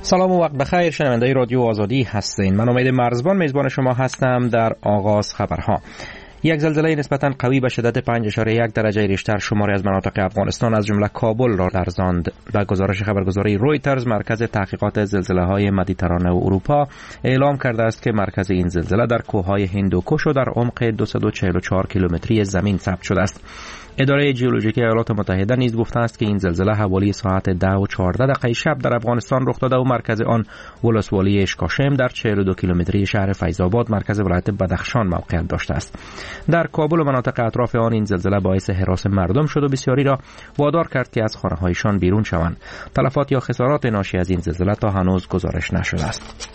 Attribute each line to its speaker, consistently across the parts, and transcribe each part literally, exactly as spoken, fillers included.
Speaker 1: سلام و وقت بخیر، شنونده رادیو آزادی هستین. من امید مرزبان میزبان شما هستم. در آغاز خبرها: یک زلزله نسبتاً قوی به شدت پنج اشاره یک درجه ریشتر شماری از مناطق افغانستان از جمله کابل را لرزاند. به گزارش خبرگزاری رویترز، مرکز تحقیقات زلزله‌های مدیترانه و اروپا اعلام کرده است که مرکز این زلزله در کوههای هندوکش و در عمق دویست و چهل و چهار کیلومتری زمین ثبت شده است. اداره ژئولوژیکی ایالات متحده نیز گفته است که این زلزله حوالی ساعت ده و چهارده دقیقه شب در افغانستان رخ داده و مرکز آن ولسوالی اشکاشم در چهل و دو کیلومتری شهر فیض‌آباد مرکز ولایت بدخشان موقعیت داشته است. در کابل و مناطق اطراف آن این زلزله باعث هراس مردم شد و بسیاری را وادار کرد که از خانه‌هایشان بیرون شوند. تلفات یا خسارات ناشی از این زلزله تا هنوز گزارش نشده است.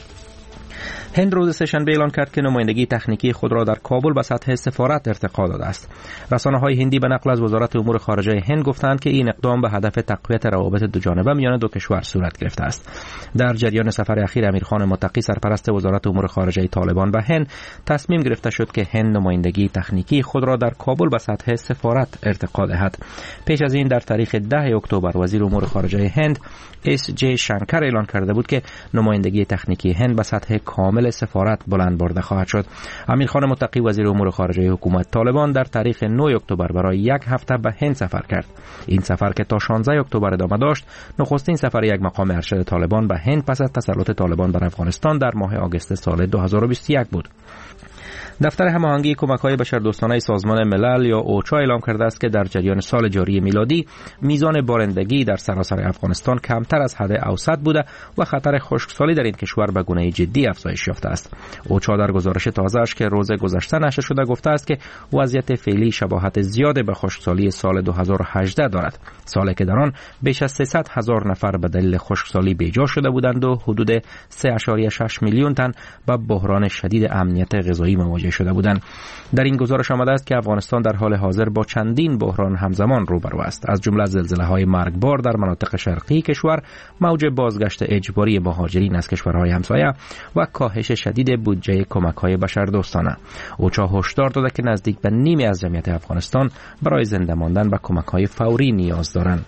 Speaker 1: هند روز سه‌شنبه اعلام کرد که نمایندگی تکنیکی خود را در کابل به سطح سفارت ارتقا داده است. رسانه‌های هندی به نقل از وزارت امور خارجه هند گفتند که این اقدام به هدف تقویت روابط دوجانبه میان دو کشور صورت گرفته است. در جریان سفر اخیر امیرخان متقی سرپرست وزارت امور خارجه طالبان به هند تصمیم گرفته شد که هند نمایندگی تکنیکی خود را در کابل به سطح سفارت ارتقا دهد. پیش از این در تاریخ ده اکتبر وزیر امور خارجه هند اس جی شنکر اعلان کرده بود که نمایندگی تکنیکی هند به سطح کامل سفارت بلند برده خواهد شد. امیرخان متقی وزیر امور خارجه حکومت طالبان در تاریخ نه اکتبر برای یک هفته به هند سفر کرد. این سفر که تا شانزده اکتبر ادامه داشت، نخستین سفر یک مقام ارشد طالبان به هند پس از تسلط طالبان بر افغانستان در ماه آگوست سال دو هزار و بیست و یک بود. دفتر هماهنگی کمک‌های بشردوستانه سازمان ملل یا اوچا اعلام کرده است که در جریان سال جاری میلادی میزان بارندگی در سراسر افغانستان کمتر از حد اوسط بوده و خطر خشکسالی در این کشور به گونه جدی افزایش یافته است. اوچا در گزارش تازه‌اش که روز گذشته نشر شده گفته است که وضعیت فعلی شباهت زیاد به خشکسالی سال دو هزار و هجده دارد، سالی که در آن بیش از سیصد هزار نفر به دلیل خشکسالی بیجا شده بودند و حدود سه ممیز شش میلیون تن با بحران شدید امنیت غذایی مواجه شده بودند. در این گزارش آمده است که افغانستان در حال حاضر با چندین بحران همزمان روبرو است، از جمله زلزله‌های مرگبار در مناطق شرقی کشور، موج بازگشت اجباری مهاجرین از کشورهای همسایه و کاهش شدید بودجه کمک‌های بشردوستانه. اوچا هشدار داده که نزدیک به نیمی از جمعیت افغانستان برای زنده ماندن به کمک‌های فوری نیاز دارند.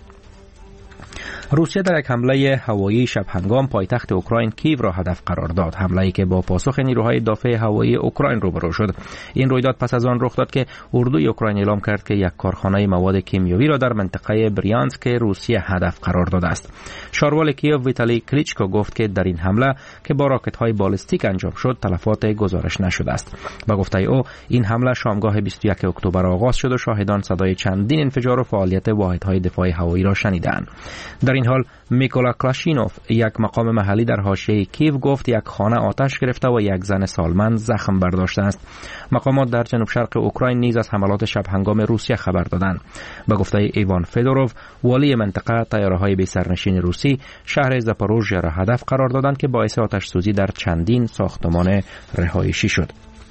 Speaker 1: روسیه در یک حمله هوایی شب هنگام پایتخت اوکراین کیو را هدف قرار داد، حمله‌ای که با پاسخ نیروهای دفاع هوایی اوکراین روبرو شد. این رویداد پس از آن رخ داد که اردوی اوکراین اعلام کرد که یک کارخانه مواد کیمیایی را در منطقه بریانسک روسیه هدف قرار داده است. شاروال کیو ویتالی کلیچکو گفت که در این حمله که با راکت‌های بالستیک انجام شد تلفات گزارش نشده است. با گفته او این حمله شامگاه بیست و یک اکتبر آغاز شد و شاهدان صدای چندین انفجار و فعالیت واحدهای دفاع هوایی را شنیدند. در این حال میکولا کلاشینوف، یک مقام محلی در حاشیه کیو، گفت یک خانه آتش گرفته و یک زن سالمند زخم برداشته است. مقامات در جنوب شرق اوکراین نیز از حملات شب هنگام روسیه خبر دادند. به گفته ایوان فدوروف، والی منطقه، طیاره‌های بی سرنشین روسی شهر زاپاروژیا را هدف قرار دادند که باعث آتش سوزی در چندین ساختمان رهایشی شد.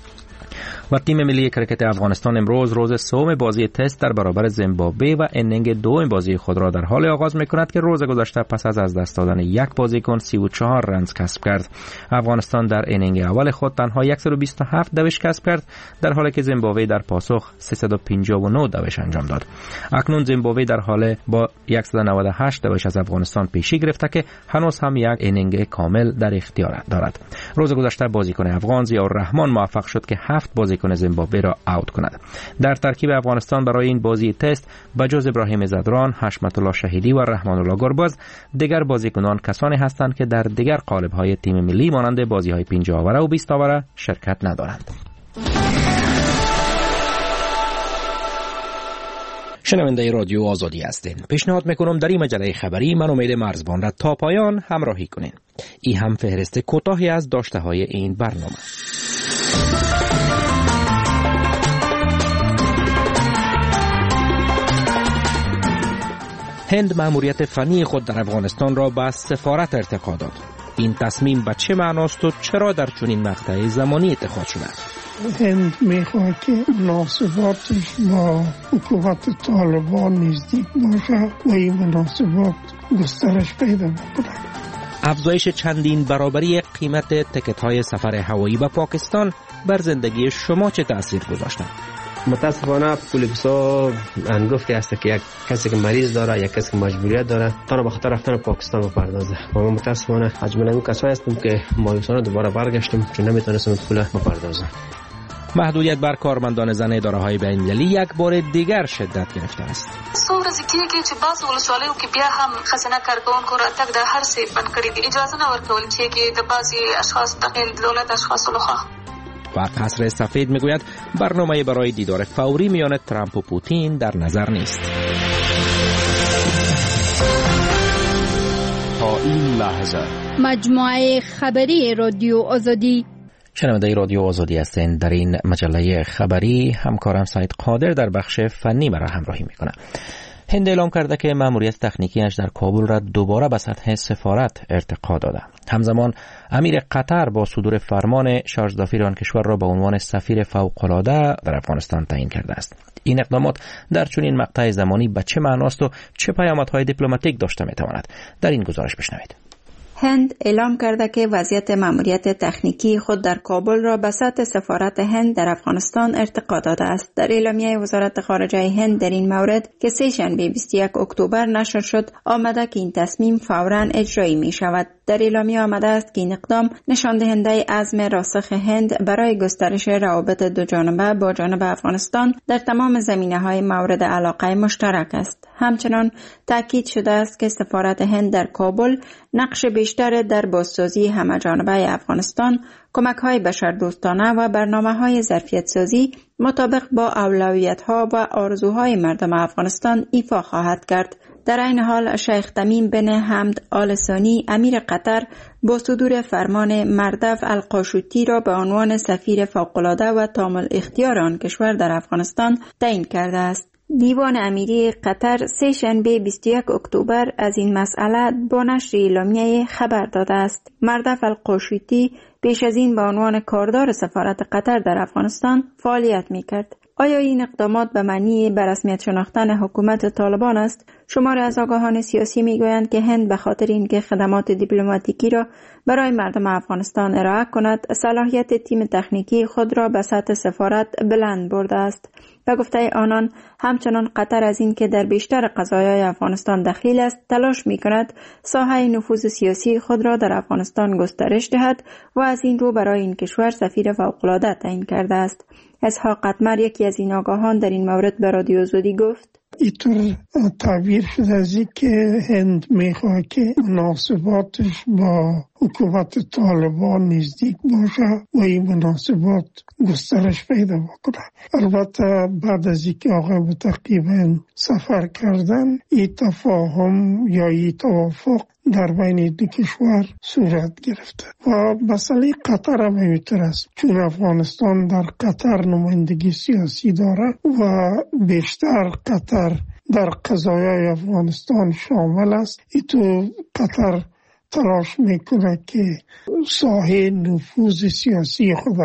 Speaker 1: و تیم ملی کرکت افغانستان امروز روز سوم بازی تست در برابر زیمبابوه و انینگ دوم بازی خود را در حال آغاز می‌کند که روز گذشته پس از از دست دادن یک بازیکن سی و چهار رنز کسب کرد. افغانستان در انینگ اول خود تنها صد و بیست و هفت دوش کسب کرد، در حالی که زیمبابوه در پاسخ سیصد و پنجاه و نه دوش انجام داد. اکنون زیمبابوه در حال با صد و نود و هشت دوش از افغانستان پیشی گرفته که هنوز هم یک انینگ کامل در اختیار دارد. روز گذشته بازیکن افغان ضیاءالرحمن موفق شد که هفت بازیکن زیمبابوه را اوت کند. در ترکیب افغانستان برای این بازی تست بجز ابراهیم زدران، حشمت الله شهیدی و رحمان الله گرباز، دیگر بازیکنان کسانی هستند که در دیگر قالب‌های تیم ملی مانند بازی‌های پنجاه آوره و بیست آوره شرکت ندارند. شنونده رادیو آزادی هستین. پیشنهاد میکنم در این مجله خبری من امید مرزبان را تا پایان همراهی کنین. این هم فهرست کوتاهی از داشته های این برنامه. هند مأموریت فنی خود در افغانستان را به سفارت ارتقا داد. این تصمیم به چه معناست و چرا در چنین مقطع زمانی اتخاذ شده؟
Speaker 2: هند میخواد که مناسباتش با حکومت طالبان نزدیک باشه و این مناسبات گسترش پیدا کنه.
Speaker 1: افزایش چندین برابری قیمت تکت‌های سفر هوایی به پاکستان بر زندگی شما چه تأثیر گذاشته؟
Speaker 3: متاسفانه پولیسا انگفتی هست که یک کسی که مریض داره یک کسی که مجبوریت داره تا به خاطر رفتن پاکستان بپردازه. ما متاسفانه از جمله اون کسایی هستیم که مایوسانه دوباره برگشتیم چون نمیتونستیم پول بپردازیم.
Speaker 1: محدودیت بر کارمندان زن اداره‌های بین‌المللی یک بار دیگر شدت گرفته است.
Speaker 4: څو ورځې کېږي چې بعض ولسوالیو کې بیا هم ښځینه کارکوونکو راتګ د هر څه بند کړي دي. اجازه نه ورکول کېږي د بعضې اشخاصو داخل دولت اشخاصو لخوا.
Speaker 1: و قصر سفید میگوید برنامه برای دیدار فوری میان ترامپ و پوتین در نظر نیست.
Speaker 5: تا این لحظه
Speaker 6: مجموعه خبری رادیو آزادی.
Speaker 1: شنونده رادیو آزادی هستین. در این مجله خبری همکارم سعید قادر در بخش فنی مرا همراهی میکنه. هند اعلام کرده که ماموریت تکنیکیش در کابل را دوباره به سطح سفارت ارتقا داده. همزمان امیر قطر با صدور فرمان شارژ دافیر آن کشور را به عنوان سفیر فوق‌العاده در افغانستان تعیین کرده است. این اقدامات در چنین مقطع زمانی به چه معناست و چه پیامدهای دیپلماتیک داشته میتواند؟ در این گزارش بشنوید.
Speaker 7: هند اعلام کرده که وضعیت ماموریت تکنیکی خود در کابل را به سطح سفارت هند در افغانستان ارتقا داده است. در اعلامیه وزارت خارجه هند در این مورد که سه شنبه بیست و یک اکتبر نشر شد آمده که این تصمیم فوراً اجرایی می شود. در اعلامیه آمده است که این اقدام نشان دهنده عزم راسخ هند برای گسترش روابط دو جانبه با جانب افغانستان در تمام زمینه‌های مورد علاقه مشترک است. همچنان تاکید شده است که سفارت هند در کابل نقش بیشتر در بازسازی همه‌جانبه افغانستان، کمک‌های بشردوستانه و برنامه‌های ظرفیت‌سازی مطابق با اولویت‌ها و آرزوهای مردم افغانستان ایفا خواهد کرد. در این حال شیخ تمیم بن حمد آل ثانی امیر قطر با صدور فرمان مردف القاشوتی را به عنوان سفیر فوق‌العاده و تام الاختیار آن کشور در افغانستان تعیین کرده است. دیوان امیری قطر سه شنبه بیست و یک اکتبر از این مسئله با نشر اعلامیه خبر داده است. مردف القاشوتی پیش از این به عنوان کاردار سفارت قطر در افغانستان فعالیت می‌کرد. آیا این اقدامات به معنی به رسمیت شناختن حکومت طالبان است؟ شماری از آگاهان سیاسی میگویند که هند به خاطر اینکه خدمات دیپلماتیکی را برای مردم افغانستان ارائه کند، صلاحیت تیم تکنیکی خود را به سطح سفارت بلند برده است. و گفته آنان همچنان قطر از این که در بیشتر قضایای افغانستان دخیل است تلاش می کند ساحه نفوذ سیاسی خود را در افغانستان گسترش دهد و از این رو برای این کشور سفیر فوق‌العاده تعیین کرده است. اسحاق قطمر یکی از این آگاهان در این مورد به رادیو آزادی گفت:
Speaker 2: اینطور تعبیر شده از این که هند میخواه که مناسباتش با حکومت طالبان نزدیک باشه و این مناسبات گسترش پیدا بکنه. البته بعد از اینکه آقای متقی سفر کردن این تفاهم یا این توافق در بین دو کشور صورت گرفته و مسئله قطر هم اینطور است، چون افغانستان در قطر نمایندگی سیاسی داره و بیشتر قطر در قضایای افغانستان شامل است. ای تو قطر تلاش میکنه که ساحه نفوذ سیاسی خود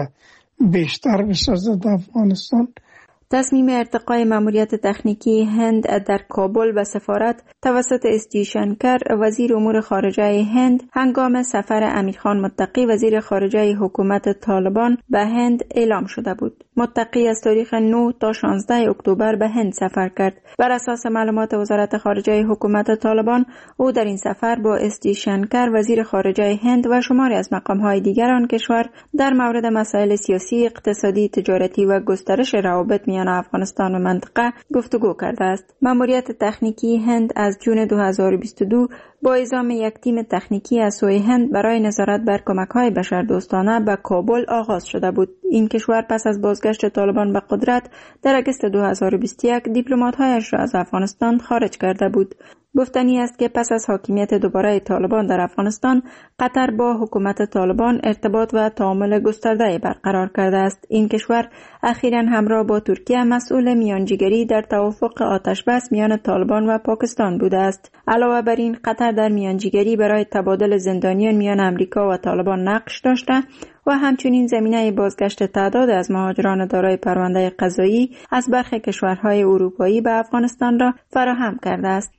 Speaker 2: بیشتر بسازه در افغانستان.
Speaker 7: تصمیم ارتقای ماموریت تکنیکی هند در کابل و سفارت توسط اس جیشنکر وزیر امور خارجه هند هنگام سفر امیرخان متقی وزیر خارجه حکومت طالبان به هند اعلام شده بود. متقی از تاریخ نه تا شانزده اکتبر به هند سفر کرد. بر اساس معلومات وزارت خارجه حکومت طالبان او در این سفر با اس جیشنکر وزیر خارجه هند و شماری از مقام‌های دیگر آن کشور در مورد مسائل سیاسی، اقتصادی، تجارتی و گسترش روابط میان افغانستان و منطقه گفتگو کرده است. ماموریت تکنیکی هند از جون دو هزار و بیست و دو با اعزام یک تیم تکنیکی از سوی هند برای نظارت بر کمک‌های بشردوستانه به کابل آغاز شده بود. این کشور پس از بازگشت طالبان به قدرت در اگست دو هزار و بیست و یک دیپلمات‌هایش را از افغانستان خارج کرده بود. گفتنی است که پس از حاکمیت دوباره طالبان در افغانستان، قطر با حکومت طالبان ارتباط و تعامل گسترده برقرار کرده است. این کشور اخیراً همراه با ترکیه مسئول میانجیگری در توافق آتشبس میان طالبان و پاکستان بوده است. علاوه بر این، قطر در میانجیگری برای تبادل زندانیان میان امریکا و طالبان نقش داشته و همچنین زمینه بازگشت تعداد از مهاجران دارای پرونده قضایی از برخی کشورهای اروپایی به افغانستان را فراهم کرده است.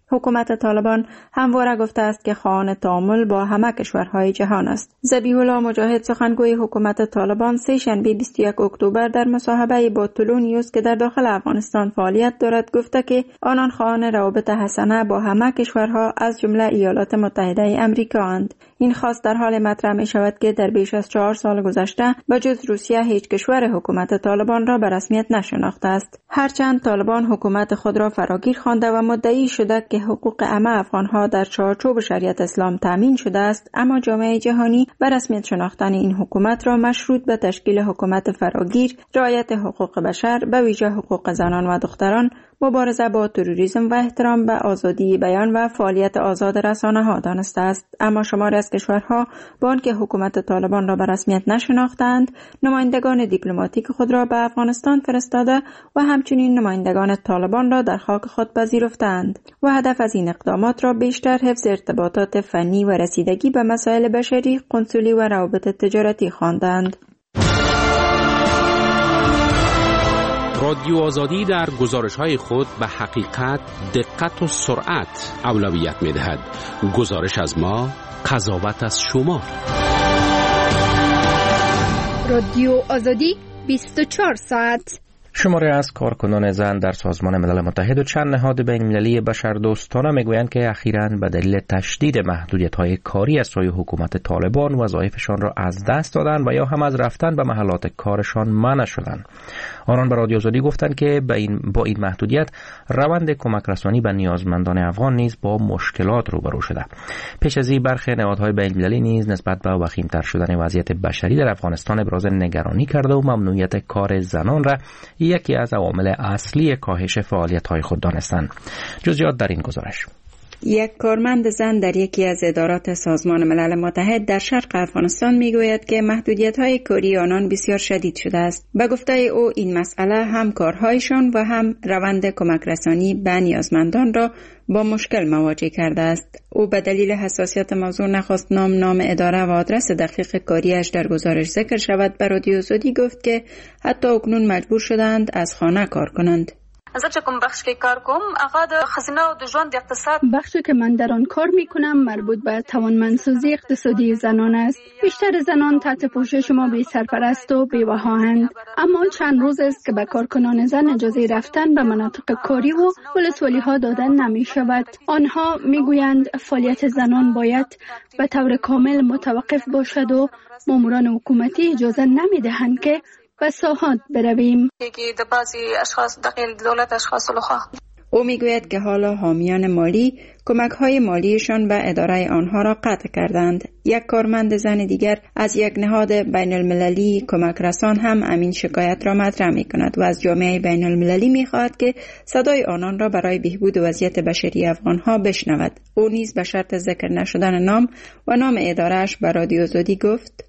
Speaker 7: حکومت طالبان همواره گفته است که خواهان تعامل با همه کشورهای جهان است. ذبیح الله مجاهد سخنگوی حکومت طالبان سه شنبه بیست و یک اکتبر در مصاحبه با طلوع نیوز که در داخل افغانستان فعالیت دارد گفته که آنان خواهان روابط حسنه با همه کشورها از جمله ایالات متحده آمریکا اند. این خواست در حال مطرح می شود که در بیش از چهار سال گذشته بجز روسیه هیچ کشور حکومت طالبان را به رسمیت نشناخته است. هرچند طالبان حکومت خود را فراگیر خوانده و مدعی شده که حقوق همه افغانها در چارچوب شریعت اسلام تامین شده است، اما جامعه جهانی به رسمیت شناختن این حکومت را مشروط به تشکیل حکومت فراگیر، رعایت حقوق بشر به ویژه حقوق زنان و دختران، مبارزه با تروریسم و احترام به آزادی بیان و فعالیت آزاد رسانه‌ها دانسته است. اما شماری از کشورها با آنکه حکومت طالبان را به رسمیت نشناختند، نمایندگان دیپلماتیک خود را به افغانستان فرستاده و همچنین نمایندگان طالبان را در خاک خود پذیرفتند و هدف از این اقدامات را بیشتر حفظ ارتباطات فنی و رسیدگی به مسائل بشری، قنسولی و روابط تجارتی خواندند.
Speaker 5: رادیو آزادی در گزارش‌های خود به حقیقت، دقت و سرعت اولویت می‌دهد. گزارش از ما، قضاوت از شما.
Speaker 6: رادیو آزادی بیست و چهار ساعت.
Speaker 1: شماره از کارکنان زن در سازمان ملل متحد و چند نهاد بین‌المللی بشردوستانه میگویند که اخیراً به دلیل تشدید محدودیت‌های کاری از سوی حکومت طالبان وظایفشان را از دست دادند و یا هم از رفتن به محلات کارشان منع شدند. آنان به رادیو آزادی گفتند که با این با این محدودیت روند کمک رسانی به نیازمندان افغان نیز با مشکلات روبرو شده. پیش از این برخی نهادهای بین‌المللی نیز نسبت به وخیم‌تر شدن وضعیت بشری در افغانستان ابراز نگرانی کرده و ممنوعیت کار زنان را یکی از عوامل اصلی کاهش فعالیت‌های خود دانستند. جزئیات در این گزارش.
Speaker 7: یک کارمند زن در یکی از ادارات سازمان ملل متحد در شرق افغانستان میگوید که محدودیت‌های کاری آنان بسیار شدید شده است. به گفته او این مسئله هم کارهایشان و هم روند کمک رسانی به نیازمندان را با مشکل مواجه کرده است. او به دلیل حساسیت موضوع نخواست نام نام اداره و آدرس دقیق کاریش در گزارش ذکر شود. به رادیو آزادی گفت که حتی اکنون مجبور شدند از خانه کار کنند.
Speaker 4: زه چې کوم بخش کې کار کوم هغه د خزینه او د ژوند اقتصاد
Speaker 6: بخشی که من در آن کار میکنم مربوط به توانمندسازی اقتصادی زنان است. بیشتر زنان تحت پوشش ما بی سرپرست و بی‌وفااند، اما چند روز است که به کارکنان زن اجازه رفتن به مناطق کاری و ولسوالی ها دادن نمی شود. آنها میگویند فعالیت زنان باید به طور کامل متوقف باشد و ماموران حکومتی اجازه نمی دهند که به ساحات برویم.
Speaker 7: او میگوید که حالا حامیان مالی کمک‌های مالیشان به اداره آنها را قطع کردند. یک کارمند زن دیگر از یک نهاد بین المللی کمک رسان هم امین شکایت را مطرح می‌کند و از جامعه بین المللی می‌خواهد که صدای آنان را برای بهبود وضعیت بشری افغان‌ها بشنود. او نیز به شرط ذکر نشدن نام و نام اداره‌اش به رادیو آزادی گفت: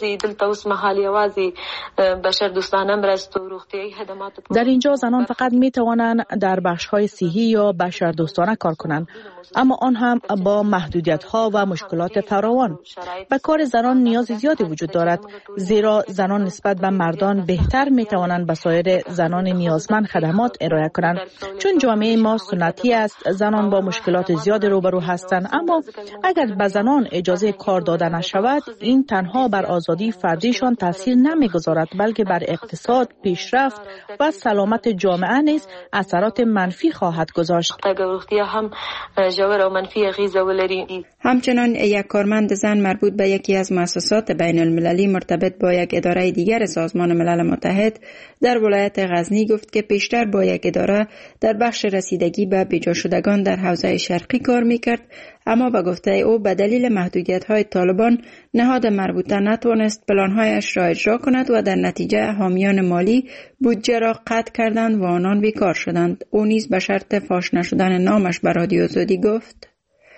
Speaker 8: در اینجا زنان فقط می توانند در بخش‌های صحی یا بشردوستانه کار کنند، اما آن هم با محدودیت‌ها و مشکلات فراوان. به کار زنان نیاز زیادی وجود دارد، زیرا زنان نسبت به مردان بهتر می توانند به سایر زنان نیازمند خدمات ارائه کنند. چون جامعه ما سنتی است، زنان با مشکلات زیادی روبرو هستند، اما اگر به زنان اجازه کار داده نشود، این تنها بر آزادی فردیشان تاثیر نمیگذارد، بلکه بر اقتصاد، پیشرفت و سلامت جامعه نیز اثرات منفی خواهد گذاشت.
Speaker 7: همچنان یک کارمند زن مربوط به یکی از مؤسسات بین المللی مرتبط با یک اداره دیگر سازمان ملل متحد در ولایت غزنی گفت که پیشتر با یک اداره در بخش رسیدگی به بیجا شدگان در حوزه شرقی کار میکرد، اما به گفته او به دلیل محدودیت‌های طالبان نهاد مربوطه نتوانست پلان‌هایش را اجرا کند و در نتیجه حامیان مالی بودجه را قطع کردند و آنان بیکار شدند. او نیز به شرط فاش نشدن نامش به رادیو آزادی گفت: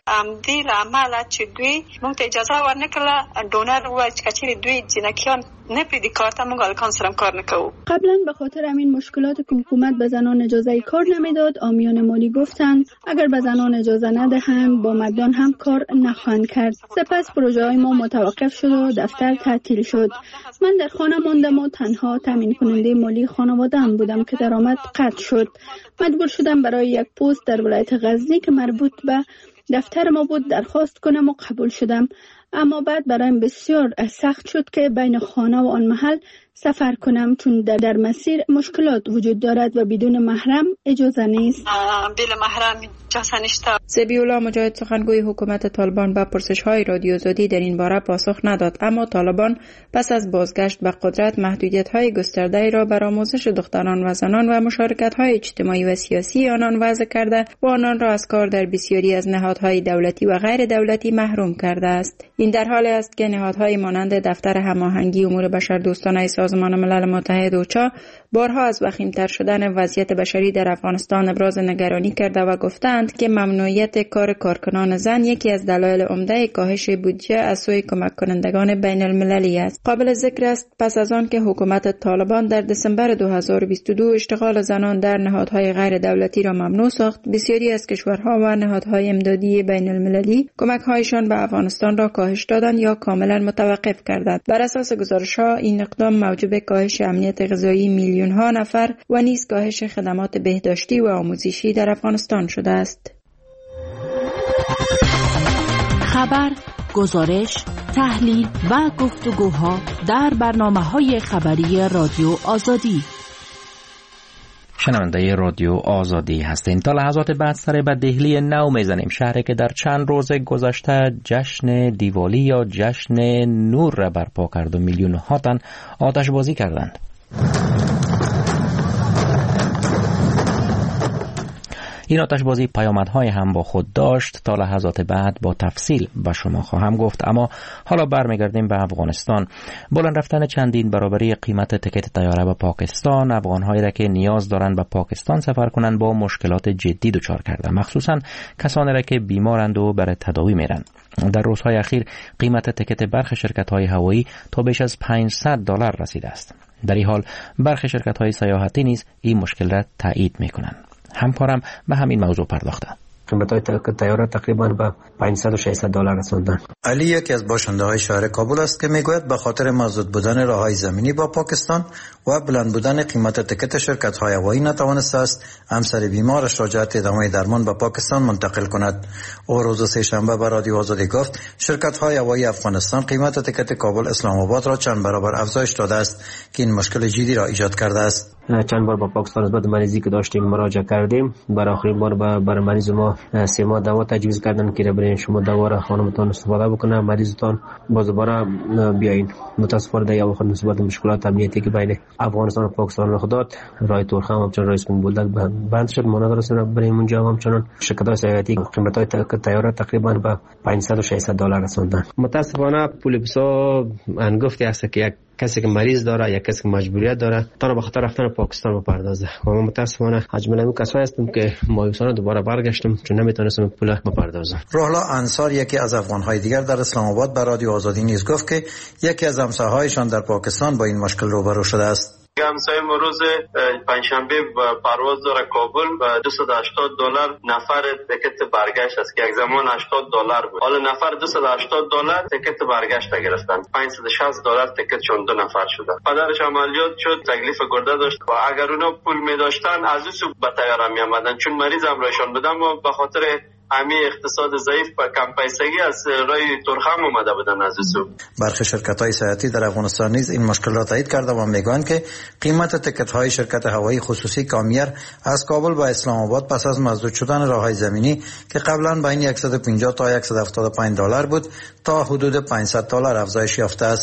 Speaker 4: امدی عمل چې دوی موږ ته اجازه ورنکړه ډونر و چې کچې دوی جنکیان نه پیدی کارت موږ الکان سرم کار نکو.
Speaker 6: قبلا به خاطر همین مشکلات که حکومت به زنان اجازه کار نمیداد، عامیان مالی گفتند اگر به زنان اجازه ندهند با مردان هم کار نخواهند کرد. سپس پروژه های ما متوقف شد و دفتر تعطیل شد. من در خانه ماندم و تنها تامین کننده مالی خانواده هم بودم که درآمد قطع شد. مجبور شدم برای یک پست در ولایت غزنی که مربوط به دفتر ما بود درخواست کنم و قبول شدم. اما بعد برایم بسیار سخت شد که بین خانه و آن محل سفر کنم، چون در, در مسیر مشکلات وجود دارد و بدون محرم اجازه نیست.
Speaker 4: بلا محرم اجازه نیست.
Speaker 7: زبیولا مجاهد سخنگوی حکومت طالبان به پرسش‌های رادیو آزادی در این باره پاسخ نداد، اما طالبان پس از بازگشت به قدرت محدودیت‌های گسترده‌ای را بر آموزش دختران و زنان و مشارکت‌های اجتماعی و سیاسی آنان وضع کرده و آنان را از کار در بسیاری از نهادهای دولتی و غیر دولتی محروم کرده است. این در حالی است که نهادهای مانند دفتر هماهنگی امور بشردوستانه سازمان ملل متحد اوچا بارها از وخیم‌تر شدن وضعیت بشری در افغانستان ابراز نگرانی کرده و گفتند که ممنوعیت کار کارکنان زن یکی از دلایل عمده کاهش بودجه از سوی کمک کنندگان بین المللی است. قابل ذکر است پس از آن که حکومت طالبان در دسامبر دو هزار و بیست و دو اشتغال زنان در نهادهای غیر دولتی را ممنوع ساخت، بسیاری از کشورها و نهادهای امدادی بین المللی کمک‌هایشان به افغانستان را کاهش دادند یا کاملا متوقف کردند. بر اساس گزارش‌ها این اقدام موجب کاهش امنیت غذایی میلیون ها نفر و نیز کاهش خدمات بهداشتی و آموزشی در افغانستان شده است.
Speaker 9: خبر، گزارش، تحلیل و گفتگوها در برنامه‌های خبری رادیو آزادی.
Speaker 1: شنونده رادیو آزادی هستین. تا لحظات بعد سر به دهلی نو میزنیم، شهری که در چند روز گذشته جشن دیوالی یا جشن نور را برپا کرد و میلیون ها تن آتش بازی کردند. این آتشبازی پیامدهای هم با خود داشت. تا لحظات بعد با تفصیل به شما خواهم گفت، اما حالا برمیگردیم به افغانستان. بلند رفتن چندین برابری قیمت تکت طیاره به پاکستان افغان‌هایی را که نیاز دارند به پاکستان سفر کنند با مشکلات جدی دچار کرده، مخصوصا کسانی را که بیمارند و برای تداوی میرند. در روزهای اخیر قیمت تکت برخی شرکت‌های هوایی تا بیش از پانصد دلار رسیده است. در این حال برخی شرکت‌های سیاحتی نیز این مشکل را تایید می‌کنند. همکارم به همین موضوع پرداخته.
Speaker 3: قیمت‌های طیاره تقریباً به پانصد و ششصد دلار رساندن.
Speaker 10: علی یکی از باشنده‌های شهر کابل است که میگوید به خاطر محدود بودن راه‌های زمینی با پاکستان و بلند بودن قیمت تکت شرکت‌های هوایی نتوانسته است همسر بیمارش را جهت ادامه درمان به پاکستان منتقل کند. او روز سه‌شنبه به رادیو آزادی گفت شرکت‌های هوایی افغانستان قیمت تکت کابل اسلام آباد را چند برابر افزایش داده است که این مشکل جدی را ایجاد کرده است.
Speaker 3: چند بار با پاکستان از بعد مریضی که داشتیم مراجعه کردیم. برای آخرین بار برای مریض ما سه ماه دوا تجویز کردن که برای شما دوا را خانمتان استفاده بکنه، مریضتان باز دوباره بیاین. متاسفانه در یا وقت نسبت مشکلات امنیتی که بین افغانستان و پاکستان رخ داد، راه تورخم همچنان رئیس بولدک بند شد. ما ندارستیم برای اونجا همچنان شرکت‌های سیاحتی قیمت‌های طیاره تقریبا به پانصد و ششصد دلار رساندن. متاسفانه پول بسا انگفتی است که یک کسی که مریض داره یا کسی که مجبوریت داره تا به خاطر رفتن پاکستان بپردازه. و ما متاسفانه حجم نمی کسایی هستیم که مایوسانه دوباره برگشتیم چون نمیتونستیم پول بپردازیم.
Speaker 10: روحلا انصار یکی از افغان‌های دیگر در اسلام آباد به رادیو آزادی نیز گفت که یکی از همسایه‌هایشان در پاکستان با این مشکل روبرو شده است.
Speaker 11: همسایه ما روز پنجشنبه پرواز داره کابل و دویست و هشتاد دلار نفر تکت برگشت است که یک زمان هشتاد دلار بود. حالا نفر دویست و هشتاد دلار تکت برگشت گرفتن. پانصد و شصت دلار تکتشون دو نفر شده. پدرش عملیات شد، تکلیف گرده داشت و اگر اونا پول می داشتن از اون سو به طیاره می آمدن چون مریض همراهشان بودن و به خاطر همین اقتصاد ضعیف و کم پیسگی از رای ترخم اومده بودن از سو.
Speaker 10: برخی شرکت‌های سیاحتی در افغانستان نیز این مشکل را تایید کرده و میگویند که قیمت تکت‌های شرکت هوایی خصوصی کامیر از کابل به اسلام آباد پس از مسدود شدن راه‌های زمینی که قبلا بین صد و پنجاه تا صد و هفتاد و پنج دلار بود تا حدود پانصد دلار افزایش یافته است.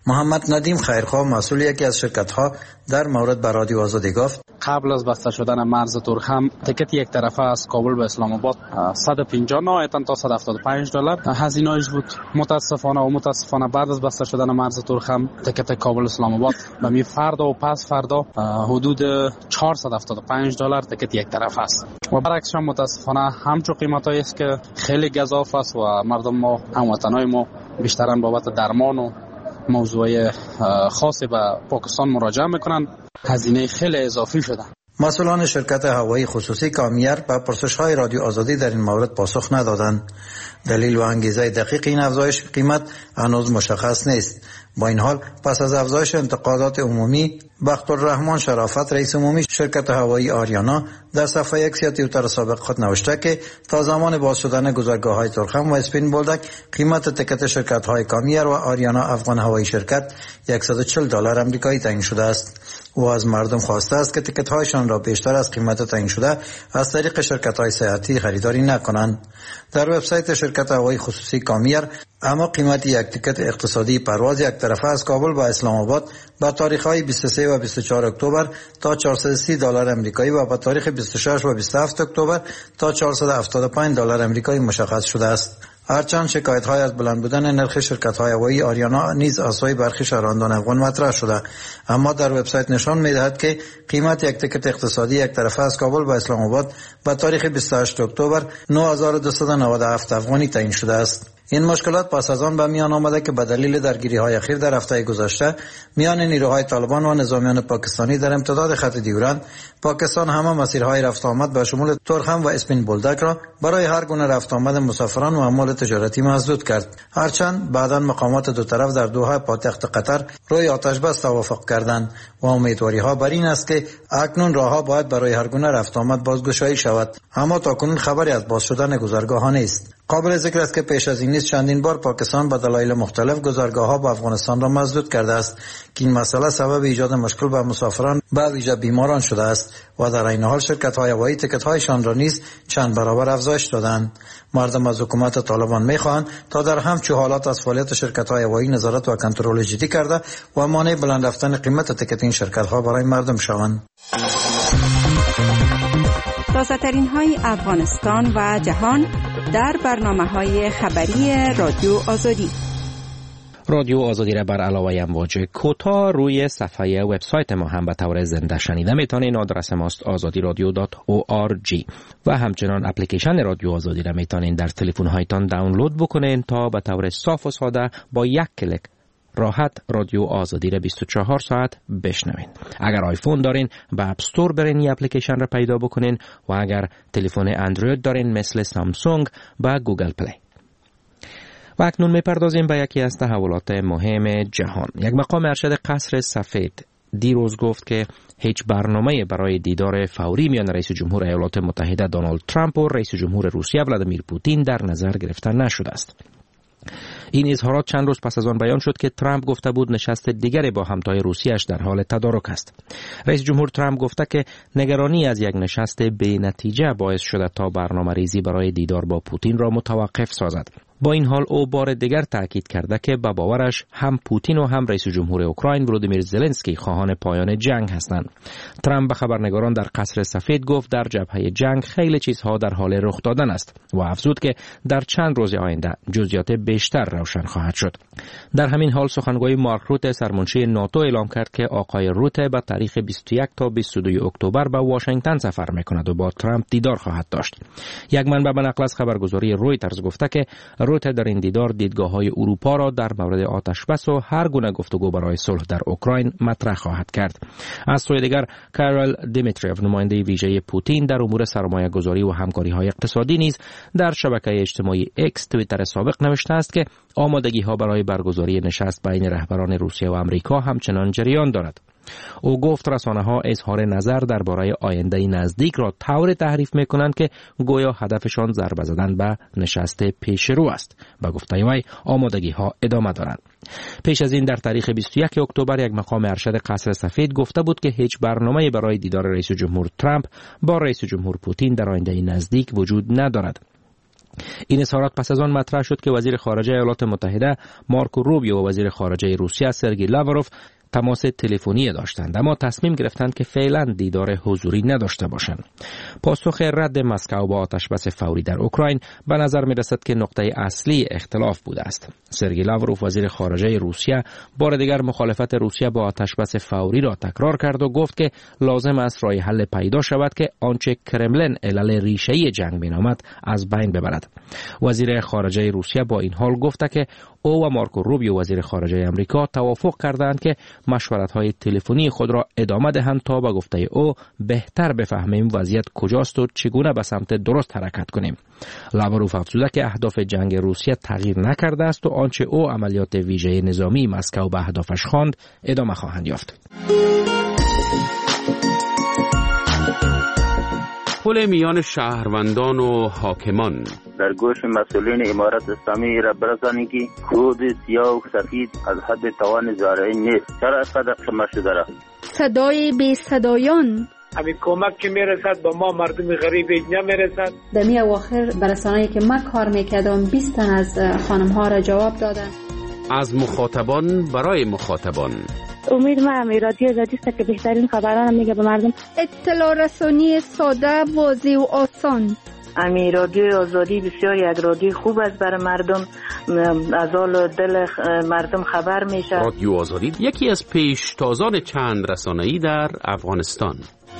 Speaker 10: محمد ندیم خیرخواه مسئول یکی از شرکت‌ها در مورد به رادیو آزادی گفت
Speaker 12: قبل از بسته شدن مرز تورخم تکت یک طرفه از کابل به اسلام آباد صد و پنجاه نهایتاً تا صد و هفتاد و پنج دلار هزینه‌اش بود. متاسفانه و متاسفانه بعد از بسته شدن مرز تورخم تکت کابل اسلام آباد به می فردا و پس فردا حدود چهارصد و هفتاد و پنج دلار تکت یک طرفه است و برعکسش متاسفانه همچو قیمتایی است که خیلی گزاف است و مردم ما هموطنای ما بیشترن بابت درمان و موضوع خاصی به پاکستان مراجعه میکنن. هزینه خیلی اضافی شده.
Speaker 10: مسئولان شرکت هوایی خصوصی کامیر به پرسش‌های رادیو آزادی در این مورد پاسخ ندادند. دلیل و انگیزه دقیق این افزایش قیمت هنوز مشخص نیست. با این حال پس از افزایش انتقادات عمومی، بختالرحمن شرافت رئیس عمومی شرکت هوایی آریانا در صفحه اکس توییتر سابق خود نوشته که تا زمان باز شدن گذرگاه‌های تورخم و اسپین بولدک قیمت تکت شرکت‌های کامیر و آریانا افغان هوایی شرکت صد و چهل دلار آمریکایی تعیین شده است. او از مردم خواسته است که تکت‌هایشان را بیشتر از قیمت تعیین شده از طریق شرکت‌های سیاحتی خریداری نکنند. در وبسایت شرکت هوایی خصوصی کامیر اما قیمت یک تکت اقتصادی پرواز یک طرفه از کابل به اسلام آباد با تاریخ‌های بیست و سه و بیست و چهار اکتبر تا چهارصد و سی دلار آمریکایی و با تاریخ بیست و شش و بیست و هفت اکتبر تا چهارصد و هفتاد و پنج دلار آمریکایی مشخص شده است. هرچند شکایت‌های از بلند بودن نرخ شرکت‌های هوایی آریانا نیز از سوی برخی شهروندان افغان مطرح شده، اما در وبسایت نشان می‌دهد که قیمت یک تکت اقتصادی یک طرفه از کابل به اسلام آباد با تاریخ بیست و هشت اکتبر نه هزار و دویست و نود و هفت افغانی تعیین شده است. این مشکلات پس از آن به میان آمده که به دلیل درگیری‌های اخیر در هفته گذشته میان نیروهای طالبان و نظامیان پاکستانی در امتداد خط دیورند، پاکستان همه مسیرهای رفت آمد به شمول تورخم و اسپین بولدک را برای هر گونه رفت آمد مسافران و اموال تجارتی مسدود کرد. هرچند بعداً مقامات دو طرف در دوحه پایتخت قطر روی آتش بس توافق کردند و امیدواری‌ها بر این است که اکنون راه‌ها باید برای هر گونه رفت آمد بازگشایی شود، اما تاکنون خبری از باز شدن گذرگاه‌ها نیست. قابل ذکر است که پیش از این نیز چندین بار پاکستان به دلایل مختلف گذرگاه‌ها به افغانستان را مسدود کرده است که این مسئله سبب ایجاد مشکل به مسافران به ویژه بیماران شده است و در این حال شرکت‌های هوایی تکت‌هایشان را نیز چند برابر افزایش دادند. مردم از حکومت طالبان می‌خواهند تا در همچون حالات از فعالیت شرکت‌های هوایی نظارت و کنترل جدی کرده و مانع بلند رفتن قیمت تکت این شرکت‌ها برای مردم شوند.
Speaker 7: تازه‌ترین های افغانستان و جهان در برنامه‌های خبری رادیو آزادی.
Speaker 1: رادیو آزادی را بر علاوه امواج کوتاه روی صفحه وبسایت ما هم به طور زنده شنیده میتونین. آدرس ماست آزادی رادیو دات او آر جی و همچنان اپلیکیشن رادیو آزادی را میتونین در تلفن هایتان دانلود بکنین تا به طور صاف و ساده با یک کلیک راحت رادیو آزادی را بیست و چهار ساعت بشنوین. اگر آیفون دارین به اپ استور برین این اپلیکیشن را پیدا بکنین و اگر تلفن اندروید دارین مثل سامسونگ به گوگل پلی. و اکنون میپردازیم به یکی از تحولات مهم جهان. یک مقام ارشد قصر سفید دیروز گفت که هیچ برنامه برای دیدار فوری میان رئیس جمهور ایالات متحده دونالد ترامپ و رئیس جمهور روسیه ولادیمیر پوتین در نظر گرفته نشده است. این اظهارات چند روز پس از آن بیان شد که ترامپ گفته بود نشست دیگری با همتای روسیه‌اش در حال تدارک است. رئیس جمهور ترامپ گفته که نگرانی از یک نشست بی نتیجه باعث شده تا برنامه‌ریزی برای دیدار با پوتین را متوقف سازد. با این حال او بار دیگر تاکید کرده که به باورش هم پوتین و هم رئیس جمهور اوکراین ولودیمیر زلنسکی خواهان پایان جنگ هستند. ترامپ به خبرنگاران در قصر سفید گفت در جبهه جنگ خیلی چیزها در حال رخ دادن است و افزود که در چند روز آینده جزئیات بیشتر روشن خواهد شد. در همین حال سخنگوی مارک روته سرمنشی ناتو اعلام کرد که آقای روته به تاریخ بیست و یک تا بیست و دو اکتبر به واشنگتن سفر می‌کند و با ترامپ دیدار خواهد داشت. یک منبع به نقل از خبرگزاری رویترز گفته که روته در این دیدار دیدگاه‌های اروپا را در مورد آتشبس و هر گونه گفتگو برای صلح در اوکراین مطرح خواهد کرد. از سوی دیگر کارل دیمیتریف نماینده ویژه پوتین در امور سرمایه‌گذاری و همکاری‌های اقتصادی نیز در شبکه اجتماعی اکس توییتر سابق نوشته است که آمادگی‌ها برای برگزاری نشست بین رهبران روسیه و آمریکا همچنان جریان دارد. او گفت رسانه‌ها اظهار نظر درباره آینده نزدیک را طور تعریف می‌کنند که گویا هدفشان ضربه زدن به نشست پیش رو است. با گفته وی آمادگی‌ها ادامه دارند. پیش از این در تاریخ بیست و یک اکتبر یک مقام ارشد قصر سفید گفته بود که هیچ برنامه‌ای برای دیدار رئیس جمهور ترامپ با رئیس جمهور پوتین در آینده نزدیک وجود ندارد. این اظهارات پس از آن مطرح شد که وزیر خارجه ایالات متحده مارکو روبیو و وزیر خارجه روسیه سرگئی لاوروف تماس تلفنی داشتند، اما تصمیم گرفتند که فعلا دیدار حضوری نداشته باشند. پاسخ رد مسکو با آتشبس فوری در اوکراین به نظر می رسد که نقطه اصلی اختلاف بوده است. سرگئی لاوروف وزیر خارجه روسیه بار دیگر مخالفت روسیه با آتشبس فوری را تکرار کرد و گفت که لازم است راه حل پیدا شود که آنچه کرملن علل ریشه‌ای جنگ مینامد از بین ببرد. وزیر خارجه روسیه با این حال گفت که او و مارکو روبیو وزیر خارجه امریکا توافق کردند که مشورت‌های تلفنی خود را ادامه دهند تا به گفته او بهتر بفهمیم وضعیت کجاست و چگونه به سمت درست حرکت کنیم. لاوروف افزوده که اهداف جنگ روسیه تغییر نکرده است و آنچه او عملیات ویژه نظامی مسکو به اهدافش خواند ادامه خواهند یافت.
Speaker 5: پل میان شهروندان و حاکمان
Speaker 13: در گوش مسئولین امارت اسلامی را برسانید که خود سیاه و سفید از حد توان زارعین نیست. چرا اینقدر خمه شده را؟
Speaker 6: صدای بی صدایان
Speaker 14: همین کمک که میرسد با ما مردم غریب نمیرسد.
Speaker 15: در می اواخر برسانه‌ای که من کار میکردم بیست تن از خانم ها را جواب دادن.
Speaker 5: از مخاطبان برای مخاطبان.
Speaker 16: امید ما هم رادیو آزادی است که بهترین خبران میگه به مردم.
Speaker 6: اطلاع رسانی ساده، واضح و آسان.
Speaker 17: امی رادیو آزادی بسیار یک رادیو خوب است برای مردم، از حال دل مردم خبر میشه.
Speaker 5: رادیو آزادی یکی از پیشتازان چند رسانه‌ای در افغانستان.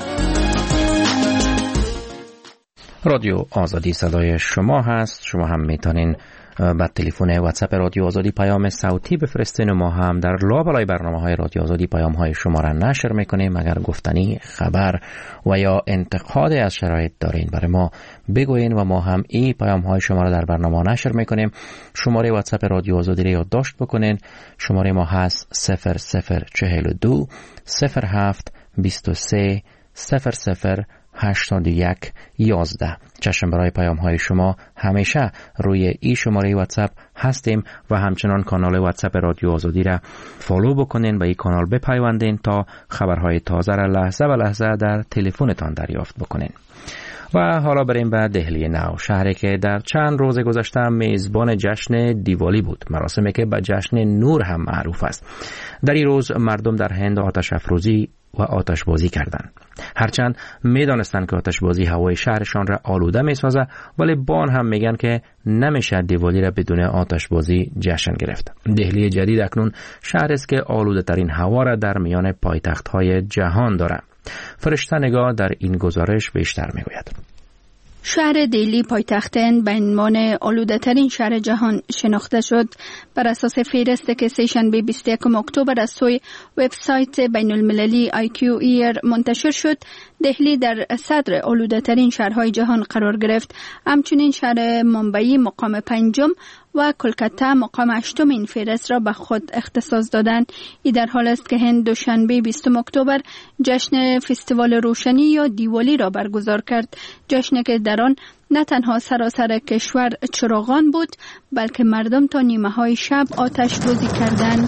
Speaker 1: رادیو آزادی صدای شما هست. شما هم میتونین با تلفن واتساپ رادیو آزادی پیام صوتی بفرستین و ما هم در لابلای برنامه‌های رادیو آزادی پیام‌های شما را نشر میکنیم. اگر گفتنی، خبر و یا انتقاد از شرایط دارین برای ما بگوین و ما هم این پیام‌های شما را در برنامه نشر میکنیم. شماره واتساپ رادیو آزادی را یادداشت بکنین. شماره ما هست صفر صفر چهل و دو صفر هفت بیست و سه صفر صفر هشتاد و یک یازده. چشم برای پیام های شما همیشه روی این شماره واتساپ هستیم و همچنان کانال واتساپ رادیو آزادی را فالو بکنین و این کانال بپیوندین تا خبرهای تازه را لحظه به لحظه در تلفنتان دریافت بکنین. و حالا بریم به دهلی نو، شهری که در چند روز گذشته میزبان جشن دیوالی بود، مراسمی که به جشن نور هم معروف است. در این روز مردم در هند آتش افروزی و آتش بازی کردند. هرچند میدانستند که آتش بازی هوای شهرشان را آلوده میسازه، ولی بان هم میگن که نمیشه دیوالی را بدون آتش بازی جشن گرفت. دهلی جدید اکنون شهر است که آلوده ترین هوا را در میان پایتخت های جهان دارد. فرشته نگاه در این گزارش بیشتر میگوید.
Speaker 6: شهر دهلی پایتخت هند به عنوان آلوده ترین شهر جهان شناخته شد. بر اساس فهرستی که سه‌شنبه بیست و یکم اکتبر از سوی وبسایت بین المللی آی کیو ایر منتشر شد، دهلی در صدر آلوده ترین شهرهای جهان قرار گرفت. همچنین شهر ممبئی مقام پنجم و کلکته مقام هشتم این فهرست را به خود اختصاص دادند. این در حال است که هند دوشنبه بیستم اکتبر جشن فستیوال روشنی یا دیوالی را برگزار کرد، جشنی که در آن نه تنها سراسر کشور چراغان بود بلکه مردم تا نیمه های شب آتش بازی کردند.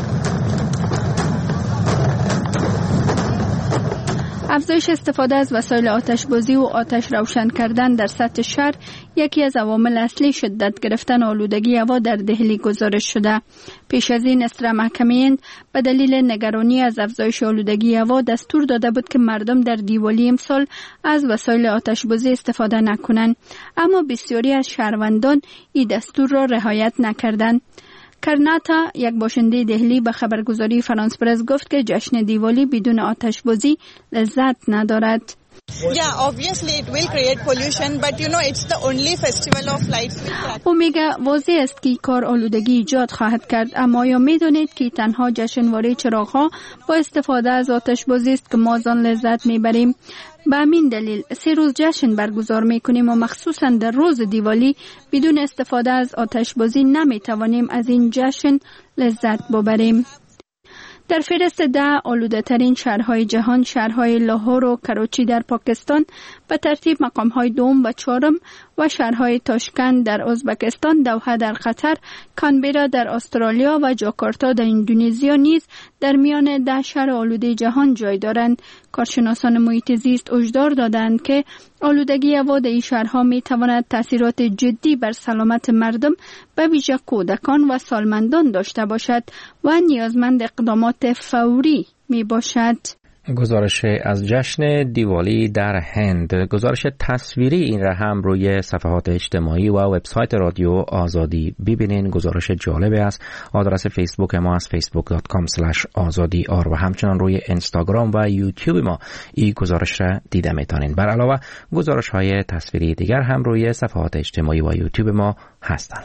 Speaker 6: افزایش استفاده از وسایل آتش‌بازی و آتش روشن کردن در سطح شهر یکی از عوامل اصلی شدت گرفتن آلودگی هوا در دهلی گزارش شده. پیش از این اسرا محکمه هند به دلیل نگرانی از افزایش آلودگی هوا دستور داده بود که مردم در دیوالی امسال از وسایل آتش‌بازی استفاده نکنند، اما بسیاری از شهروندان این دستور را رعایت نکردند. کرناتا، یک باشنده دهلی، به خبرگزاری فرانس پرس گفت که جشن دیوالی بدون آتش بازی لذت ندارد.
Speaker 18: Yeah, obviously it will create pollution, but you know it's the only festival of lights.
Speaker 6: او میگه واضح است که کار آلودگی ایجاد خواهد کرد، اما یا میدونید که تنها جشنواره چراغ‌ها با استفاده از آتش بازی است که ما از آن لذت میبریم. به همین دلیل سه روز جشن برگزار میکنیم و مخصوصا در روز دیوالی بدون استفاده از آتش بازی نمیتوانیم از این جشن لذت ببریم. در فهرست ده آلوده ترین شهرهای جهان، شهرهای لاهور و کراچی در پاکستان به ترتیب مقامهای دوم و چهارم و شهرهای تاشکند در ازبکستان، دوحه در قطر، کانبرا در استرالیا و جاکارتا در اندونزیا نیز در میان ده شهر آلوده جهان جای دارند. کارشناسان محیط زیست هشدار دادند که آلودگی هوا در این شهرها می تواند تاثیرات جدی بر سلامت مردم به ویژه کودکان و سالمندان داشته باشد و نیازمند اقدامات فوری می باشد.
Speaker 1: گزارش از جشن دیوالی در هند، گزارش تصویری این را هم روی صفحات اجتماعی و وبسایت رادیو آزادی ببینین. گزارش جالب است. آدرس فیسبوک ما از فیسبوک دات کام اسلش آزادی آر و همچنان روی اینستاگرام و یوتیوب ما این گزارش را دیده میتونین. بر علاوه گزارش های تصویری دیگر هم روی صفحات اجتماعی و یوتیوب ما هستند.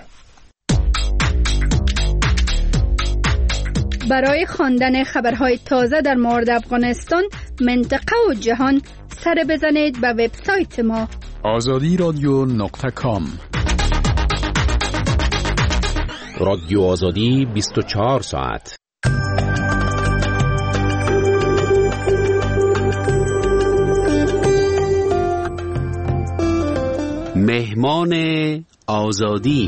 Speaker 6: برای خواندن خبرهای تازه در مورد افغانستان، منطقه و جهان سر بزنید به وبسایت ما
Speaker 5: آزادی رادیو نقطه کام. رادیو آزادی بیست و چهار ساعت. مهمان آزادی.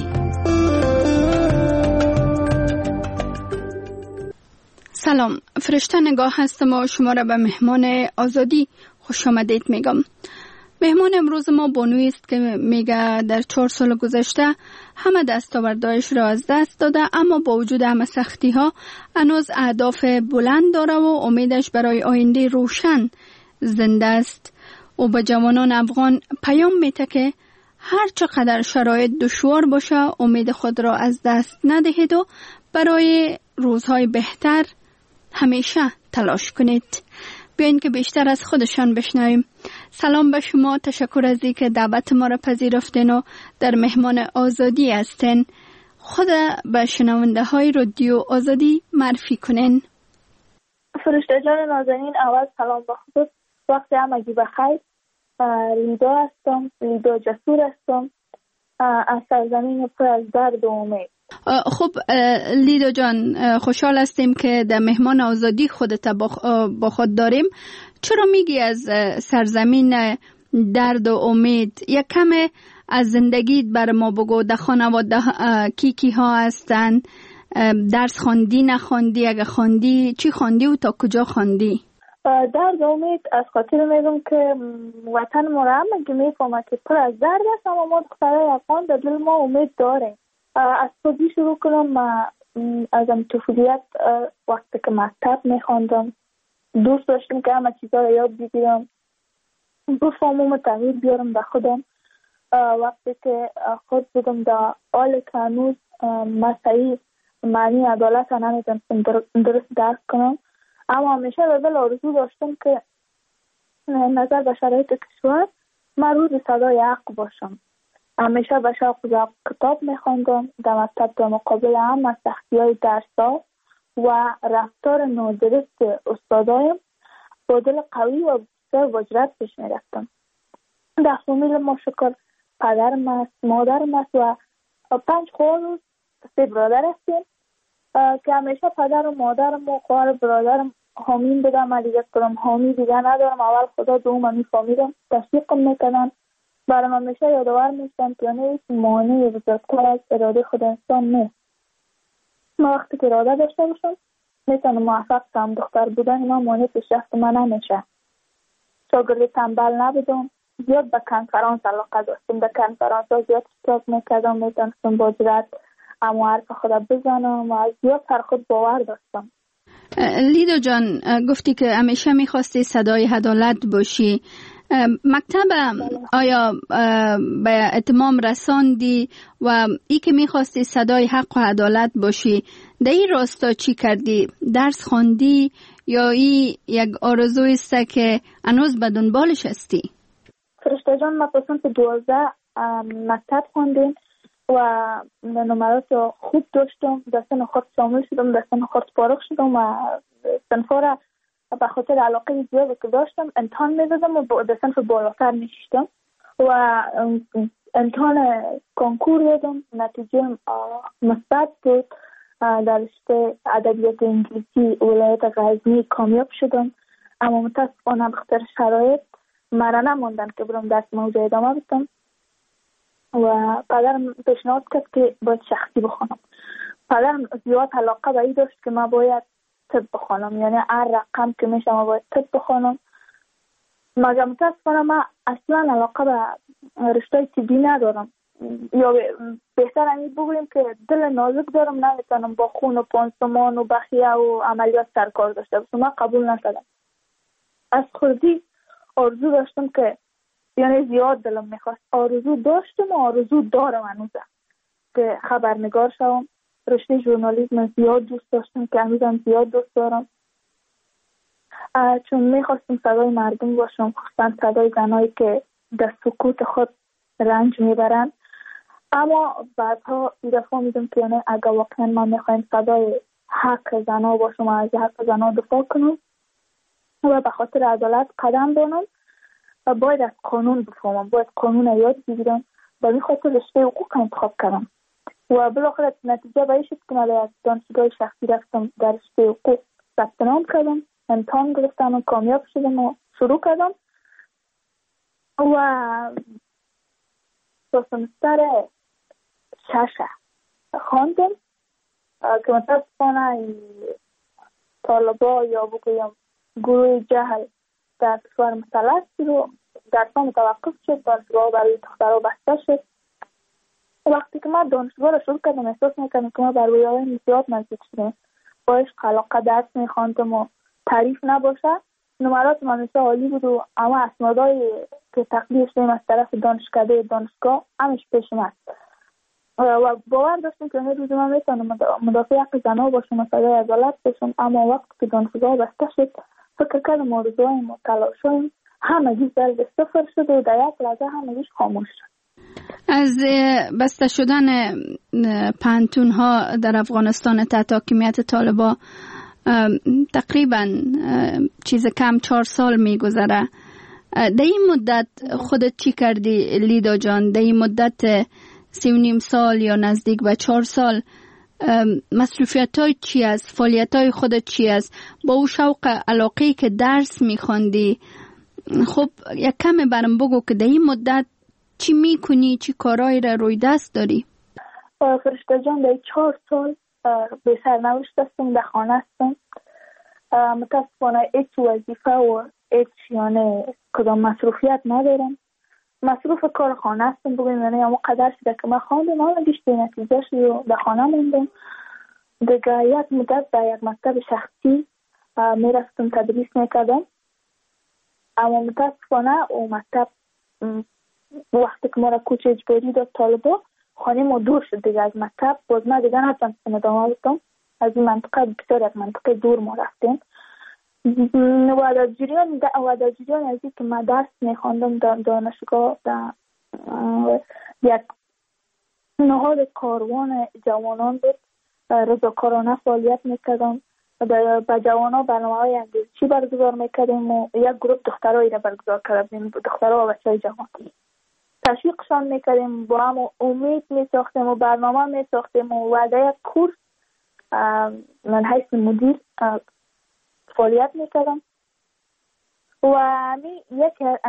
Speaker 6: سلام، فرشته نگاه هستم و شما را به مهمان آزادی خوش آمدید میگم. مهمان امروز ما بانویی است که میگه در چهار سال گذشته همه دستاوردهایش را از دست داده، اما با وجود همه سختی ها هنوز اهداف بلند داره و امیدش برای آینده روشن زنده است. او به جوانان افغان پیام میده که هر چقدر شرایط دشوار باشه امید خود را از دست ندهید و برای روزهای بهتر همیشه تلاش کنید. بیاین که بیشتر از خودشان بشنویم. سلام به شما، تشکر از اینکه دعوت ما را پذیرفتین و در مهمان آزادی هستین. خود به شنونده های رادیو آزادی معرفی کنین.
Speaker 19: فرشته جان نازنین، اول سلام به خودت، وقت همگی بخیر. لیدا هستم، لیدا جسور هستم، از سرزمین پر از درد و امید.
Speaker 6: خب لیدا جان، خوشحال هستیم که در مهمان آزادی خودت با خود داریم. چرا میگی از سرزمین درد و امید؟ یک کم از زندگیت بر ما بگو. در خانواده کی کی ها هستن؟ درس خواندی نخواندی؟ اگه خواندی چی خواندی و تا کجا خواندی؟
Speaker 19: درد و امید از خاطر میگم که وطن ما را هم میفهمه که پر از درد است، اما ما دخترای افغان در دل ما امید داریم. از خودی شروع کنم. من از طفولیت وقتی که مکتب میخواندم دوست داشتم که همه چیزا رو یاد بگیرم، بفهمم و تغییر بیارم در خودم. وقتی که خود بودم در حال که هنوز من صحیح معنی عدالت رو نمیتونستم درست درک کنم، اما همیشه به دل آرزو داشتم که نظر به شرایط کشور من روز صدای حق باشم. همیشه به شوق کتاب میخواندم. در مکتب در مقابل هم از سختی‌های درس‌ها و رفتار نادرست استادایم با دل قوی و بسیار وجرت پیش میرفتم. در فامیل ما شکر پدرم است، مادرم است و پنج خواهر و سه برادر هستیم که همیشه پدر و مادرم و خواهر برادرم حامیم بودم. من دیگه کدام حامی دیگه ندارم. اول خدا دوم همی فامیلم تشویقم میکنن. برای من همیشه یادآور میشن که هیچ مانعی بزرگتر از اراده خود انسان نیست. ما وقتی که اراده داشته باشم میتونم موفق شم. دختر بودن ما مانع پیشرفت من نمیشه. شاگرد تنبل نبودم. زیاد به کنفرانس علاقه داشتم. در کنفرانس ها زیاد اشتراک میکردم. میتونستم با جرأت اما حرف خود بزنم و زیاد سر خود باور داشتم.
Speaker 6: لیدا جان، گفتی که همیشه میخواستی صدای عدالت باشی. مکتب آیا به اتمام رساندی و ای که میخواستی صدای حق و عدالت باشی در این راستا چی کردی؟ درس خواندی یا ای یک آرزوی است که هنوز به دنبالش هستی؟
Speaker 19: فرشته جان، ما پسند دوازده مکتب خواندیم و نمرات خوب داشتم. در سن خود شامل شدم، در سن خود فارغ شدم و صنفا را به خاطر علاقه زیادی که داشتم امتحان میدادم و در صنف بالاتر نشستم و امتحان کنکور دادم. نتیجه مثبت بود. در رشته ادبیات انگلیسی ولایت غزنی کامیاب شدم، اما متاسفانه به خاطر شرایط مرا نموندن که برم درس موضوع ادامه بدم. و پدرم پیشنهاد کرد که باید شخصی بخونم. پدرم زیاد علاقه به این داشت که من باید طب بخونم، یعنی هر رقم که میشه ما باید طب بخونم. مگر متاسفانه من اصلا علاقه به رشته طبی ندارم، یا بهتر همین بگویم که دل نازک دارم، نمیتونم با خون و پانسمان و بخیه و عملیات سرکار داشته باشم. من قبول نشدم. از خودی آرزو داشتم که، یعنی زیاد دلم میخواست، آرزو داشتم و آرزو دارم هنوزه که خبرنگار شوم. رشته ژورنالیسم زیاد دوست داشتم که هنوزم زیاد دوست دارم، چون میخواستم صدای مردم باشم، خصوصا صدای زنایی که در سکوت خود رنج میبرن. اما بعدها ایده فهمیدم که یعنی اگر واقعا من میخوایم صدای حق زنا باشم و از حق زنا دفاع کنم و به خاطر عدالت قدم بانم و باید از قانون بفهمم، باید قانون یاد بگیرم. به این خاطر رشته حقوق انتخاب کردم و بالاخره نتیجه به این شد که من از دانشگاه شخصی رفتم، در رشته حقوق ثبت نام کردم، امتحان گرفتم و کامیاب شدم و شروع کردم و دو سمستر شش خواندم که متاسفانه طالبا یا بگویم گروه جهل در کشور مسلط رو درسا متوقف شد، دانشگاه برای دخترها بسته شد. وقتی که من دانشگاه رو شروع کردم احساس میکردم که ما بر رویاهای زیاد نزدیک شدیم. با عشق علاقه درس میخواندم و تعریف نباشه، نمرات من مثل عالی بود و اما اسنادهای که تقدیر شدیم از طرف دانشکده دانشگاه همش پیش من و باور داشتم که روز من میتونم مدافع حق زنها باشم و صدای عدالت باشم. اما وقتی که دانشگاه بسته شد فکر کردم آرزوهایم و تلاشهایم همگی در صفر شد و در یک لحظه همگیش خاموش شد.
Speaker 6: از بسته شدن پانتون ها در افغانستان تحت حاکمیت طالبان تقریبا چیز کم چهار سال میگذره. در این مدت خودت چی کردی لیدا جان؟ در این مدت سی و نیم سال یا نزدیک به چهار سال مصروفیت های چی است؟ فعالیت های خودت چی است؟ با او شوق علاقه‌ای که درس میخوندی، خب یک کم برام بگو که در این مدت چی میکنی، چی کارهایی را روی دست داری؟
Speaker 19: فرشته جان در چهار سال به سرنوشت هستم، در خانه هستم. متاسفانه هیچ وظیفه و هیچ یعنی کدام مصروفیت ندارم. مصروف کار خانه هستم بگویم، یعنی اما قدر شده که من خواندم اما گشت نتیجه شد و در خانه موندم. دیگه یک مدت در یک مکتب شخصی میرفتم تدریس میکردم، اما متاسفانه او مکتب وقتی که ما را کوچ اجباری داد طالبا، خانه ما دور شد دیگه از مکتب. باز من دیگه نتونستم ادامه بدم، از این منطقه بسیار از منطقه دور ما رفتیم و در جریان و در جریان از این که من درس میخواندم در دانشگاه در یک نهاد کاروان جوانان بود، رضاکارانه فعالیت میکردم و با جوانان برنامه های انگیزشی برگزار میکردیم و یک گروه دخترایی را برگزار کردیم، دخترها و بچه های جوان تشویقشان میکردیم، با هم امید میساختیم و برنامه میساختیم و در یک کورس من حیث مدیر فعالیت میکردم و همی یک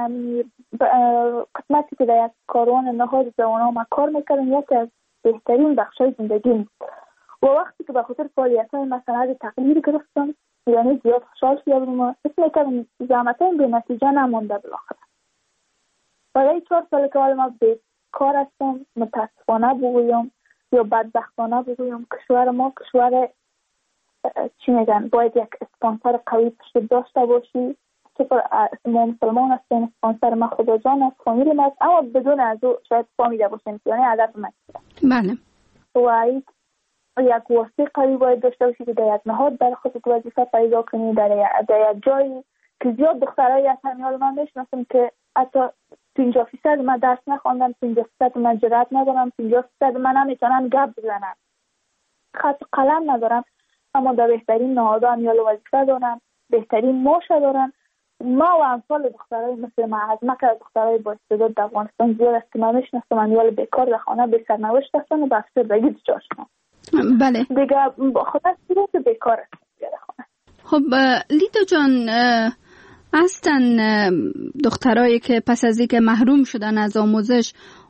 Speaker 19: قسمتی که در یک کاروان نهاد جوانان ما کار میکردم یکی از بهترین بخشای زندگیم و وقتی که به خاطر فعالیت های مثلا تقدیر گرفتم یعنی زیاد خوشحال شدم و فکر میکردم زحمتایم به نتیجه نمانده بالاخره. برای چهار سال که ما بیکار هستم، متاسفانه بگویم یا بدبختانه بگویم، کشور ما کشور چی میگن باید یک اسپانسر قوی پشت داشته باشی که ما مسلمان هستیم، اسپانسر ما خدا جان است، فامیل ما است، اما بدون از او شاید فامیل باشیم، یعنی هدف من.
Speaker 6: بله.
Speaker 19: و یک واسطه قوی باید داشته باشی که در یک نهاد برای خودت وظیفه پیدا کنی، در یک جایی که زیاد دخترایی از همین حال من میشناسم که حتی پنجاه فیصد من درس نخواندم، پنجاه فیصد من جرأت ندارم، پنجاه فیصد من نمیتونم گپ بزنم، خط قلم ندارم، اما در بهترین نهادها همیال وظیفه دارم، بهترین ماشه دارم. ما و امثال دخترای مثل من از مکه دخترای با استعداد در افغانستان زیاد است که من میشناسم همیال بیکار در خانه به سرنوشت هستن و به افسردگی دچار شدن.
Speaker 6: بله.
Speaker 19: دیگه خدا سیرت بیکار است در خانه.
Speaker 6: خب لیدا جان، هستن دخترایی که پس از اینکه محروم شدن از آموزش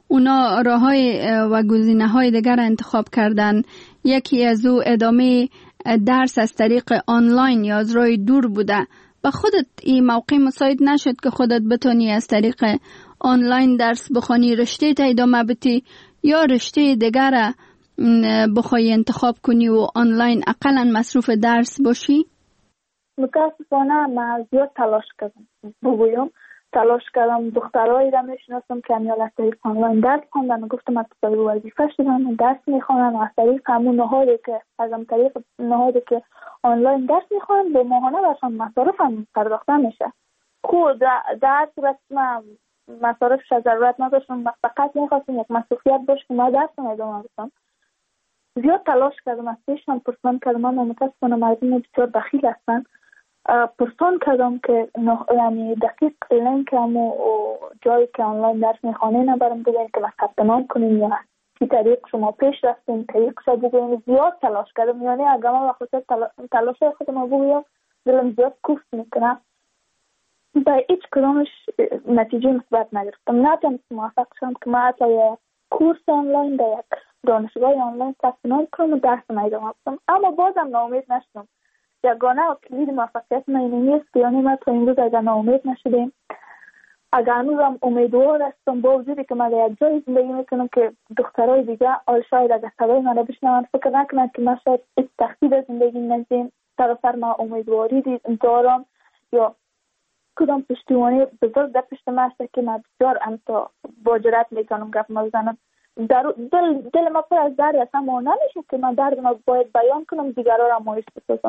Speaker 6: اونا راههای و گزینه‌های دیگر انتخاب کردن. یکی از او ادامه درس از طریق آنلاین یا از راه دور بوده. با خودت این موقع مساعد نشد که خودت بتونی از طریق آنلاین درس بخونی، رشته تا ادامه بدی یا رشته دیگر بخوای انتخاب کنی و آنلاین اقلا مصروف درس باشی؟
Speaker 19: متاسفانه من زیاد تلاش کردم. بگویم تلاش کردم. دخترایی را میشناسم که امیال از طریق آنلاین درس خوندن و گفتم از طریق وظیفه شدن درس میخوانن و از طریق همون نهادی که از هم طریق نهادی که آنلاین درس میخوانن به ماهانه برشان مصارف هم پرداخته میشه. خود در صورت من مصارفش ضرورت نداشتم، فقط میخواستم یک مصروفیت باشه که ما درس ادامه بدم. زیاد تلاش کردم، از پیشم پرسان کردم. من متاسفانه مردم بسیار بخیل هستن. پرسان کردم که یعنی دقیق لینک هم و جایی که آنلاین درس میخوانه نبرم بگوین که ثبت نام کنیم یا چی طریق شما پیش رفتیم طریق شد بگوین. زیاد تلاش کردم، یعنی اگر من بخاطر تلاش خودم بگویم دلم زیاد کوفت میکنم. با هیچ کدامش نتیجه مثبت نگرفتم. نتونستم موفق شدم که من حتی یک کورس آنلاین در یک دانشگاه آنلاین ثبت نام کنم و درس ادامه بدم. اما بازم ناامید نشدم. یگانه کلید موفقیت من این نیست که یعنی ما تا امروز اگر ناامید نشدیم، اگر هنوزم امیدوار هستم با وجودی که من در یک جای زندگی میکنم که دخترای دیگه آل شاید اگر صدای من را بشنون فکر نکنند که من شاید هیچ تخصیص زندگی ندیم. سراسر ما امیدواری دارم یا کدام پشتیبانی بزرگ در پشت من است که من بسیار امتا با جرات میتونم گپ بزنم. در دل دل ما پر از درد است، اما نمیشه که من درد ما باید بیان کنم دیگران را مایوس بسازم.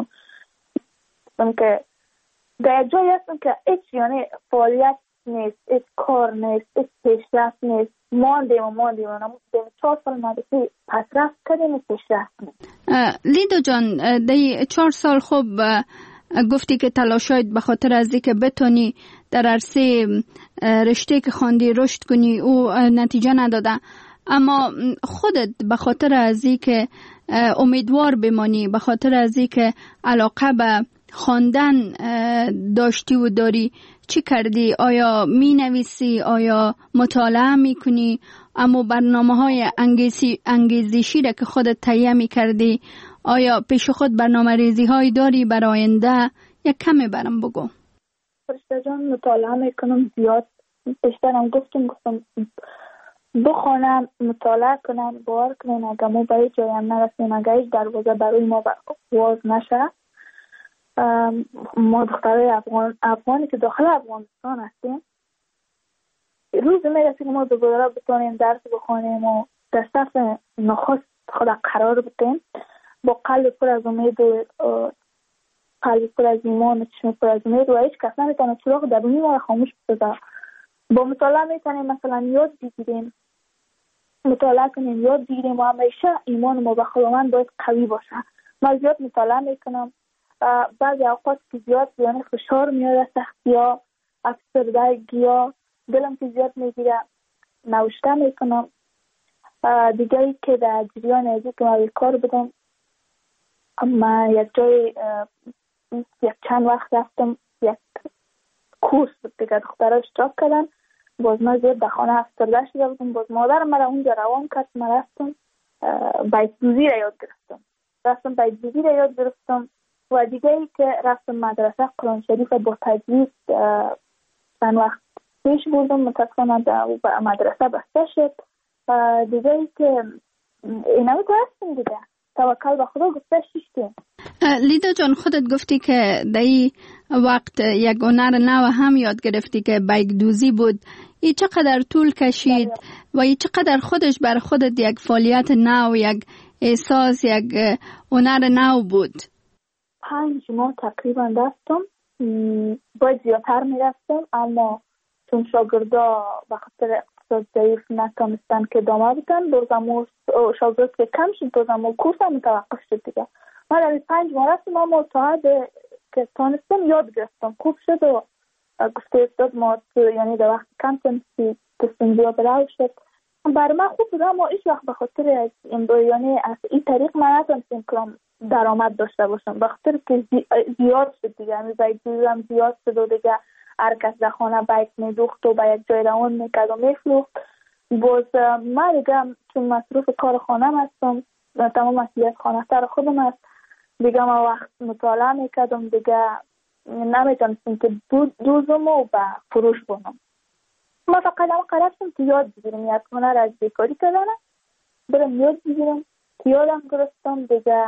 Speaker 19: که در جایی هستم که هیچ یعنی فعالیت نیست، هیچ کار نیست، هیچ پیشرفت نیست. ماندیم و ماندیم و نموندیم. چهار سال مدرسه پسرفت کردیم و پیشرفت نیست.
Speaker 6: لیدا جان، در چهار سال خوب گفتی که تلاشایت به خاطر از اینکه بتونی در عرصه رشته که خواندی رشد کنی او نتیجه نداده، اما خودت به خاطر از اینکه امیدوار بمانی، به خاطر از اینکه علاقه به خواندن داشتی و داری چی کردی؟ آیا می نویسی؟ آیا مطالعه می کنی؟ اما برنامه های انگیزشی را که خودت تهیه می کردی آیا پیش خود برنامه ریزی های داری برای آینده؟ یک کمی برام بگو.
Speaker 19: فرشته جان مطالعه می کنم زیاد. بیشترم گفتم گفتم بخونم، مطالعه کنم، باور کنم اگر ما به جایم نرسیم، اگر هیچ دروازه برای ما باز نشه، ما دخترای افغان افغانی که داخل افغانستان هستیم روز میرسه که ما دوباره بتونیم درس بخونیم و در صف نخست خود قرار بدیم با قلب پر از امید و قلب پر از ایمان و چشم پر از امید و هیچ کس نمیتونه چراغ درونی ما را خاموش بسازه. با مطالعه میتونیم مثلا یاد بگیریم، مطالعه کنیم یاد بگیریم و همیشه ایمان ما به خداوند باید قوی باشه. من زیاد مطالعه میکنم. بعضی اوقات که زیاد یعنی فشار میاد، سختی ها، افسردگی ها دلم که زیاد میگیره نوشته میکنم. دیگه ای که در جریان ازی که من کار بدم، اما یک جای یک چند وقت رفتم یک کورس دیگه دخترها اشتراک کردن، باز من زیاد در خانه افسرده شده بودم. باز مادرم مرا اونجا روان کرد، من رفتم بیت دوزی را یاد گرفتم رفتم بیت دوزی را یاد گرفتم و دیگه ای که رفتم مدرسه قرآن شریف با تجوید چند وقت پیش بودم، متاسفانه در مدرسه بسته شد. دیگه ای که اینمی که هستیم دیگه توکل به خدا گفته شیشتیم.
Speaker 6: لیدا جان خودت گفتی که در این وقت یک هنر نو هم یاد گرفتی که بیگ دوزی بود. این چقدر طول کشید و این چقدر خودش بر خودت یک فعالیت نو، یک احساس، یک هنر نو بود؟
Speaker 19: پنج ماه تقریبا رفتم، باید زیادتر میرفتم اما چون شاگردا به خاطر اقتصاد ضعیف نتونستن که ادامه بدن، دو زمان شاگرد که کم شد دو زمان کورس هم متوقف شد دیگه. من در پنج ماه رفتم اما تا که تانستم یاد گرفتم، خوب شد و گفته استاد ما یعنی در وقت کم تنسی تستم زیاد براو شد. برای من خوب بود اما ایش وقت به خاطر از یعنی از این طریق من نتونستم کنم درآمد داشته باشم، به خاطر که زیاد شد دیگه. یعنی باید دیدم زیاد شد و دیگه هر کس در خانه بیت میدوخت و به یک جای روان میکرد و میفروخت باز من دیگه چون مصروف کار خانم هستم، تمام مسئولیت خانه سر خودم است دیگه، ما وقت مطالعه میکردم دیگه نمیتونستم که دوزم و به فروش بونم. ما فقط هم قرار شدم که یاد بگیرم یک هنر از بیکاری کردنه، برم یاد بگیرم که یادم گرفتم دیگه.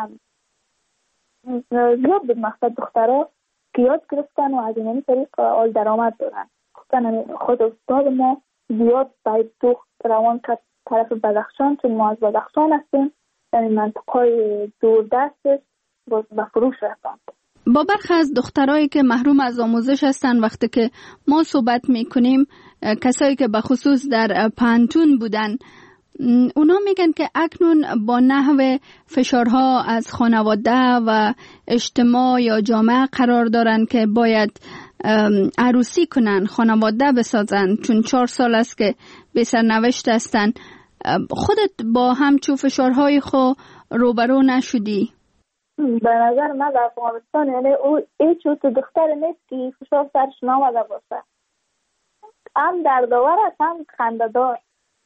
Speaker 19: زیاد بود مقصد دخترها که یاد گرفتن و از این طریق آل درآمد دارن. خود استاد ما زیاد باید دو روان کرد طرف بدخشان، چون ما از بدخشان هستیم، یعنی منطقه دور دستش به فروش رفتند.
Speaker 6: با برخی از دخترایی که محروم از آموزش هستن وقتی که ما صحبت میکنیم، کسایی که به خصوص در پانتون بودن، اونا میگن که اکنون با نحو فشارها از خانواده و اجتماع یا جامعه قرار دارن که باید عروسی کنن، خانواده بسازن، چون چهار سال است که به سرنوشت هستن. خودت با همچو فشارهای خو روبرو نشدی؟
Speaker 19: به نظر من در افغانستان یعنی او هیچ تو دختر نیست که فشار سرش نامده باشه، هم دردآور است هم خنده‌دار.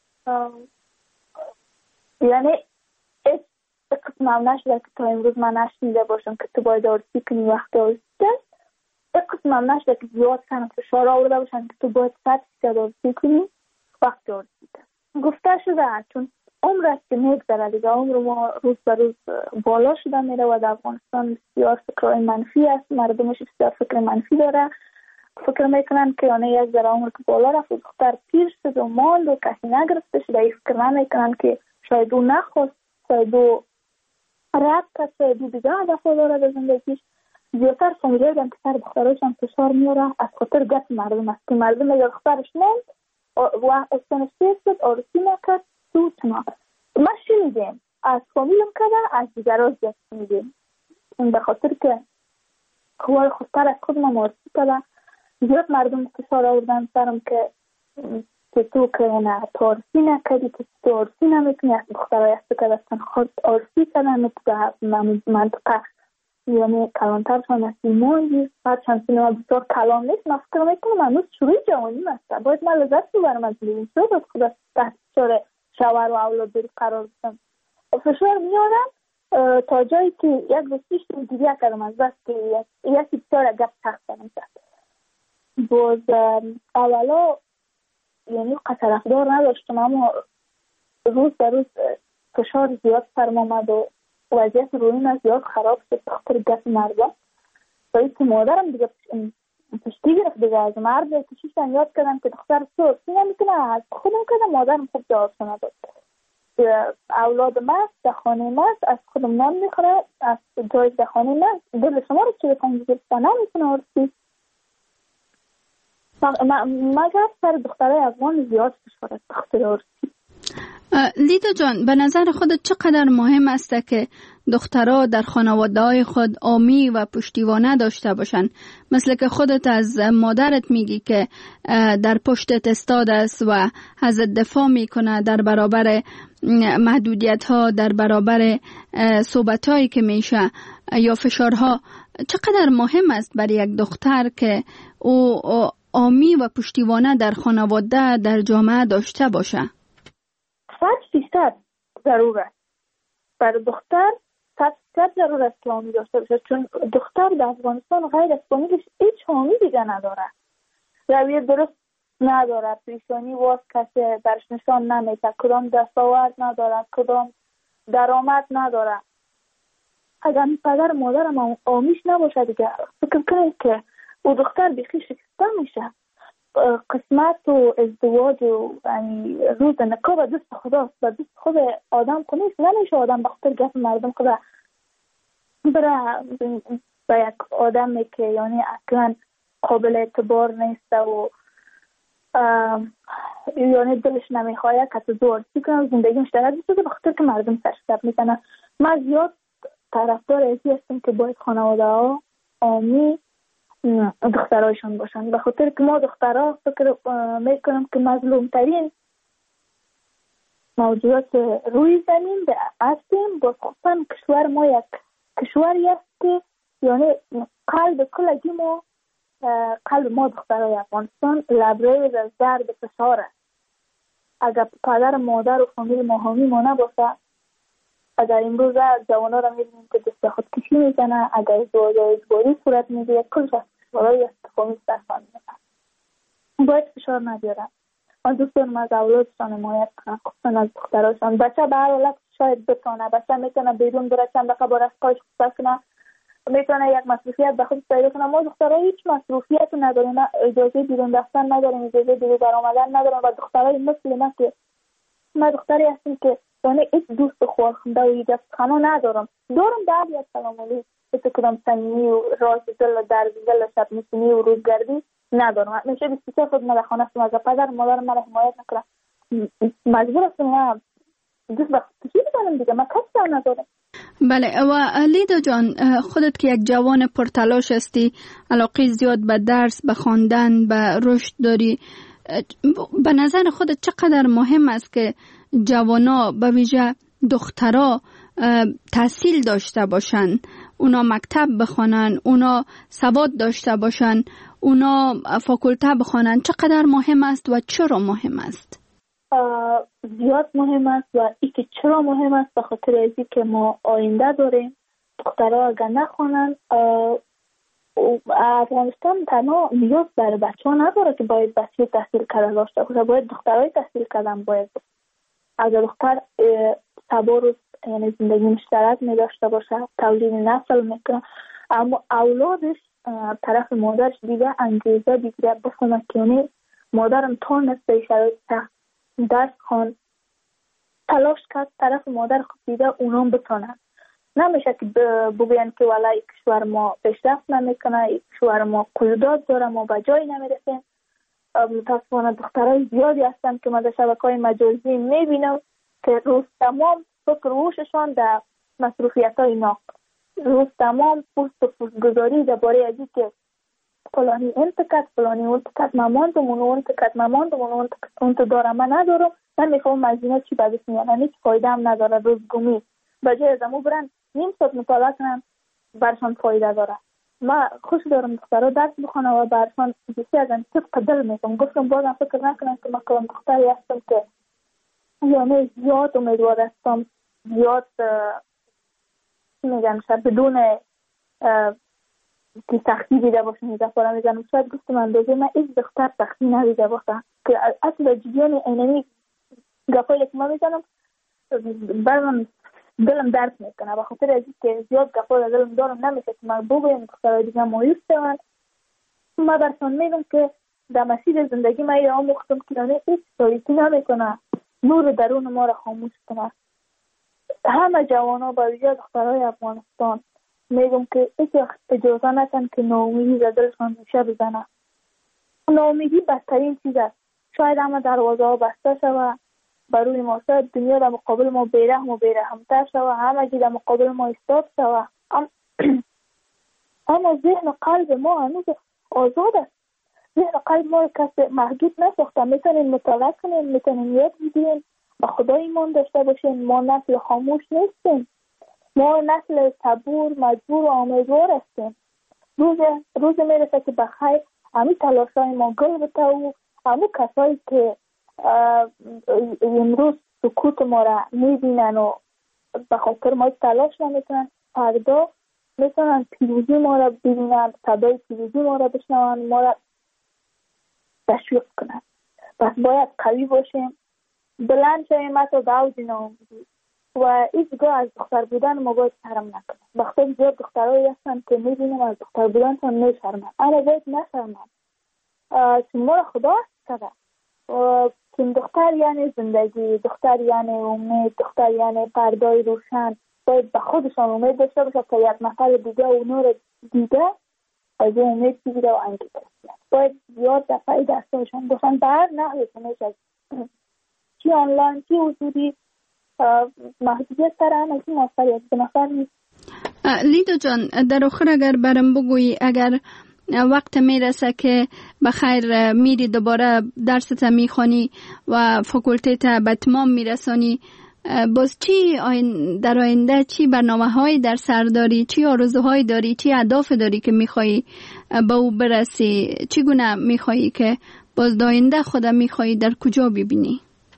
Speaker 19: یعنی هیچ قسم هم نشده که تا امروز من نشنیده باشم که تو باید عروسی کنی وقت عروسی است. یک قسم هم نشده که زیاد سن فشار آورده باشن که تو باید صد فیصد عروسی کنی وقت عروسی است. گفته شده چون عمر است که میگذره دیگه، عمر ما روز به روز بالا شده میره و در افغانستان بسیار فکرهای منفی است، مردمش بسیار فکر منفی داره، فکر میکنن که یعنی یک ذره عمر که بالا رفت و دختر پیر شد و ماند و کسی نگرفته شده، این فکر نمیکنن که شاید او نخواست، شاید او رد کرد، شاید او دیگه هدفها داره در زندگیش. زیادتر فامیل‌های هم که سر دختراشان فشار میاره از خاطر گپ مردم است که مردم اگر دخترش موند و استانش پیر شد عروسی نکرد تو چنا. ما شنیدیم از فامیلم کده از دیگرها زیاد شنیدیم، به خاطر که خواه خودتر از خود ما عروسی کده زیاد مردم فشار آوردن سرم که که تو که نه تو عروسی نکردی، که تو عروسی نمیکنی، از دخترهای است که دستن خود عروسی کردن در منطقه یعنی کلانترشان از ایمانی هر چند سینما بسیار کلان نیست. من فکر میکنم هنوز شروع جوانی هستم، باید من لذت ببرم از زندگی، چرا باید خود از تحت فشار شوهر و اولاد داری قرار بستم. فشار میارم تا جایی که یک روز پیش دیگه کردم از بس که یکی بسیار گپ تخت کنم کرد. باز اولا یعنی طرفدار نداشتم، اما روز به روز فشار زیاد سرم آمد و وضعیت روحیم از زیاد خراب شد بخاطر گپ مردم. باید که مادرم دیگه پشتی گرفت دیگه از مرد کشیشتن یاد کردم که دختر تو عروسی نمیکنه، از خودم کردم مادرم خوب جواب نداد. اولاد مست در خانه مست از خودم نان میخوره، از جای در خانه مست دل شما رو چه بکنم گرفته نمیکنه عروسی. مگر سر دخترای افغان زیاد فشار است بخاطر عروسی.
Speaker 6: لیدا جان، به نظر خودت چقدر مهم است که دخترها در خانواده‌های خود عامی و پشتیبانه داشته باشند؟ مثل که خودت از مادرت میگی که در پشتت استاد است و ازت دفاع میکنه در برابر محدودیت‌ها، در برابر صحبت‌هایی که میشه یا فشارها. چقدر مهم است برای یک دختر که او عامی و پشتیبانه در خانواده در جامعه داشته باشه؟
Speaker 19: صد فیصد ضرور است. برای دختر صد فیصد ضرور است که حامی داشته باشه، چون دختر در افغانستان غیر از فامیلش هیچ حامی دیگه نداره، رویه درست نداره، پیشانی واس کسی درش نشان نمیده، کدام دستاورد نداره، کدام درآمد نداره. اگر پدر مادرم حامیش نباشه دیگه فکر کنید که او دختر بیخی شکسته میشه. قسمت و ازدواج و یعنی روز نکاح به دست خداست، به دست خود آدم که نیست. نمیشه آدم به خاطر گپ مردم خدا بره به یک آدمی که یعنی اصلا قابل اعتبار نیست و یعنی دلش نمیخواه که تو عروسی کنه زندگی مشترک بشه به خاطر که مردم سرش گپ میزنن. من زیاد طرفدار ازی هستم که باید خانواده ها عامی دخترایشون باشن، به خاطر که ما دخترها فکر میکنم که مظلوم ترین موجودات روی زمین هستیم. با خصوصا کشور ما یک کشوری است که یعنی قلب کلگی ما قلب ما دخترای افغانستان لبریز از درد فشار است. اگر پدر مادر و فامیل ما حامی ما نباشه، اگر امروز جوانا را می‌بینیم که دست خودکشی میزنه، اگر ازدواج اجباری صورت میگیره، کلش از برای استفاده دستان میزنه. باید فشار نبیارن. من دوست دارم از اولادشان حمایت کنن، خصوصا از دختراشان. بچه به هر حالت شاید بتونه، بچه میتونه بیرون بره چند دقیقه با رفقایش خصوصا کنه، میتونه یک مصروفیت به خود پیدا کنه. ما دخترها هیچ مصروفیت نداریم، اجازه بیرون رفتن نداریم، اجازه بیرون برآمدن نداریم و دخترای مثل ما که ما دختری هستیم که یعنی هیچ دوست خورخنده و هیچ خانه ندارم. دارم بعد یک سلام علیکم تو کدام صمیمی و راز دل و درد دل شب نشینی و روزگردی ندارم. همیشه بیست و سه خود من خانه هستم، از پدر مادر من حمایت نکنم، مجبور هستم من دوست به خودکشی بزنم دیگه، من کسی ندارم.
Speaker 6: بله و لیدا جان، خودت که یک جوان پرتلاش هستی، علاقه زیاد به درس، به خواندن، به رشد داری، به نظر خودت چقدر مهم است که جوانا به ویژه دخترها تحصیل داشته باشن، اونا مکتب بخوانن، اونا سواد داشته باشن، اونا فاکولته بخوانن؟ چقدر مهم است و چرا مهم است؟
Speaker 19: زیاد مهم است و ای که چرا مهم است به خاطر ازی که ما آینده داریم. دخترها اگر نخوانن، افغانستان تنها نیاز در بچه ها نداره که باید بچه تحصیل کرده داشته باشه، باید دخترهای تحصیل کردن باید. اگر دختر تبارز یعنی زندگی مشترک می داشته باشه، تولید نسل میکنه، اما اولادش طرف مادرش دیگه انگیزه بگیره بخونه که یعنی مادرم تا نسته شرایط سخت درس خوان تلاش کرد، طرف مادر خود دیده اونام بتونن. نمیشه که بگوین که والله کشور ما پیشرفت نمیکنه، کشور ما قیودات داره، ما به جایی نمیرسیم. متاسفانه دخترای زیادی هستن که ما در شبکه‌های مجازی میبینم که روز تمام فکر روششان در مصروفیت‌های ناق، روز تمام پوست و پوست گذاری درباره ازی که فلانی انتکت فلانی انتکت ماماندم اون انتکت ماماندم اون انتکت دارم من ندارم، من میخوام از اینا چی بدش میاد، هیچ فایده هم نداره. روزگمی بجای از امو برن نیم ساعت مطالعه کنن برشان فایده داره. ما خوش دارم دخترها درس بخونه و برشان بسی از این طبق دل میکنم. گفتم بازم فکر نکنم که ما کلام دختری هستم که یعنی زیاد امیدوار هستم، زیاد میگم شد بدون که سختی دیده باشم این دفعه میزنم. شاید گفتم اندازه من ایز دختر سختی ندیده باشم که اصلا جیان اینمی گفایی که ما میزنم برمون دلم درد میکنه به خاطر ازی که زیاد گفایی دلم دارم نمیشه که من بگویم دخترهای دیگه مایوس شوند. ما برسان میگم که در مسیر زندگی من ایره آموختم که یعنی هیچ تاریکی نمیکنه، نور درون ما را خاموش کنه. همه جوانا با ویژه دخترهای افغانستان میگم که هیچ اجازه نکن که ناامیدی در دلشان ریشه بزنه. ناامیدی بدترین چیز است. شاید همه دروازه ها بسته شود بروی ما، شاید دنیا در مقابل ما بیرحم و بیرحمتر شود، همگی در مقابل ما ایستاد شود، اما ذهن و قلب ما هنوز آزاد است. ذهن و قلب ما کسی محدود نساخته. میتونیم مطالعه کنیم، میتونیم یاد بگیریم، به خدا ایمان داشته باشیم. ما نسل خاموش نیستیم، ما نسل صبور مجبور و امیدوار هستیم. روز روز میرسه که بخیر همین تلاشای ما گل بته و همون کسایی که امروز سکوت ما را میبینن و به خاطر ما تلاش نمیکنن، فردا میتونن پیروزی ما را ببینن، صدای پیروزی ما را بشنون، ما را تشویق کنن. پس باید قوی باشیم، بلند شویم حتی به اوج ناامیدی و هیچگاه از دختر بودن ما باید شرم نکنیم. وقتی زیاد دخترهایی هستن که میبینیم از دختر بودنشان میشرمن، اما باید نشرمن چون ما را خدا هست کرده. چون دختر یعنی زندگی، دختر یعنی امید، دختر یعنی پردای روشن. باید به خودشان امید داشته باشه تا یک نفر دیگه و نور دیگه از اون امید بگیره و انگیزه بگیره. باید زیاد دفعی دستایشان باشن به هر نحوی که میشه، چی آنلاین چی حضوری، محدودیت سر هم از این موفریت به نفر نیست.
Speaker 6: لیدا جان، در آخر اگر برم بگویی، اگر وقت میرسه که بخیر میری دوباره درست میخوانی و فاکولته تا به تمام میرسانی، باز چی در آینده چی برنامه های در سر داری، چی آرزوهای داری، چی اهداف داری که میخوایی به او برسی؟ چی گونه میخوایی که باز در آینده خودت میخوایی در کجا ببینی؟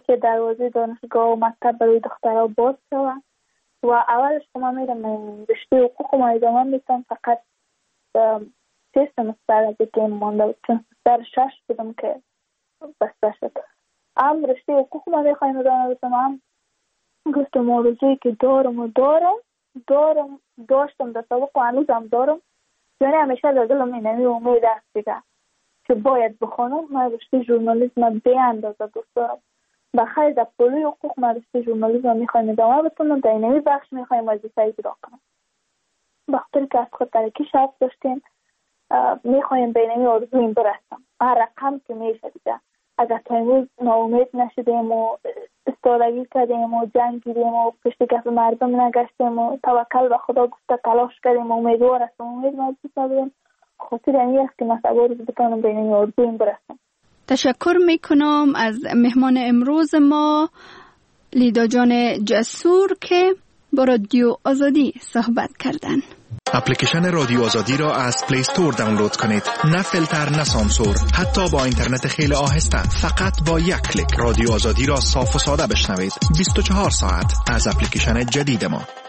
Speaker 19: که دروازه دانشگاه و مکتب برای دخترها باز شود و اولش که من میرم رشته حقوق ما ادامه میتونم، فقط سه سمستر از دیگه مانده بود چون سمستر شش بودم که بسته شد. هم رشته حقوق ما میخوایم ادامه بتونم، هم گفتم موضوعی که دارم و دارم دارم داشتم در سابق و هنوزم دارم، یعنی همیشه در دلم اینمی امید است دیگه که باید بخونم. من رشته ژورنالیسم به اندازه دوست دارم، بخیر در پروژه حقوق من رشته ژورنالیسم میخوایم ادامه بتونم، در اینمی بخش میخوایم وظیفه اجرا کنم. بخاطر که از خود ترکی شرط داشتیم میخوایم به اینمی آرزویم برسم هر رقم که میشه دیگه. اگر تا امروز ناامید نشدیم و استادگی کردیم و جنگ گیریم و پشت کف مردم نگشتیم و توکل به خدا گفته تلاش کردیم و امیدوار هستم امید نزدیک نداریم، خاطر این است که مثلا روز بتونم به این آرزویم برسم.
Speaker 6: تشکر میکنم از مهمان امروز ما لیدا جان جسور که با رادیو آزادی صحبت کردن.
Speaker 20: اپلیکیشن رادیو آزادی را از پلی استور دانلود کنید. نه فیلتر نه سانسور، حتی با اینترنت خیلی آهسته، فقط با یک کلیک رادیو آزادی را صاف و ساده بشنوید. بیست و چهار ساعت از اپلیکیشن جدید ما.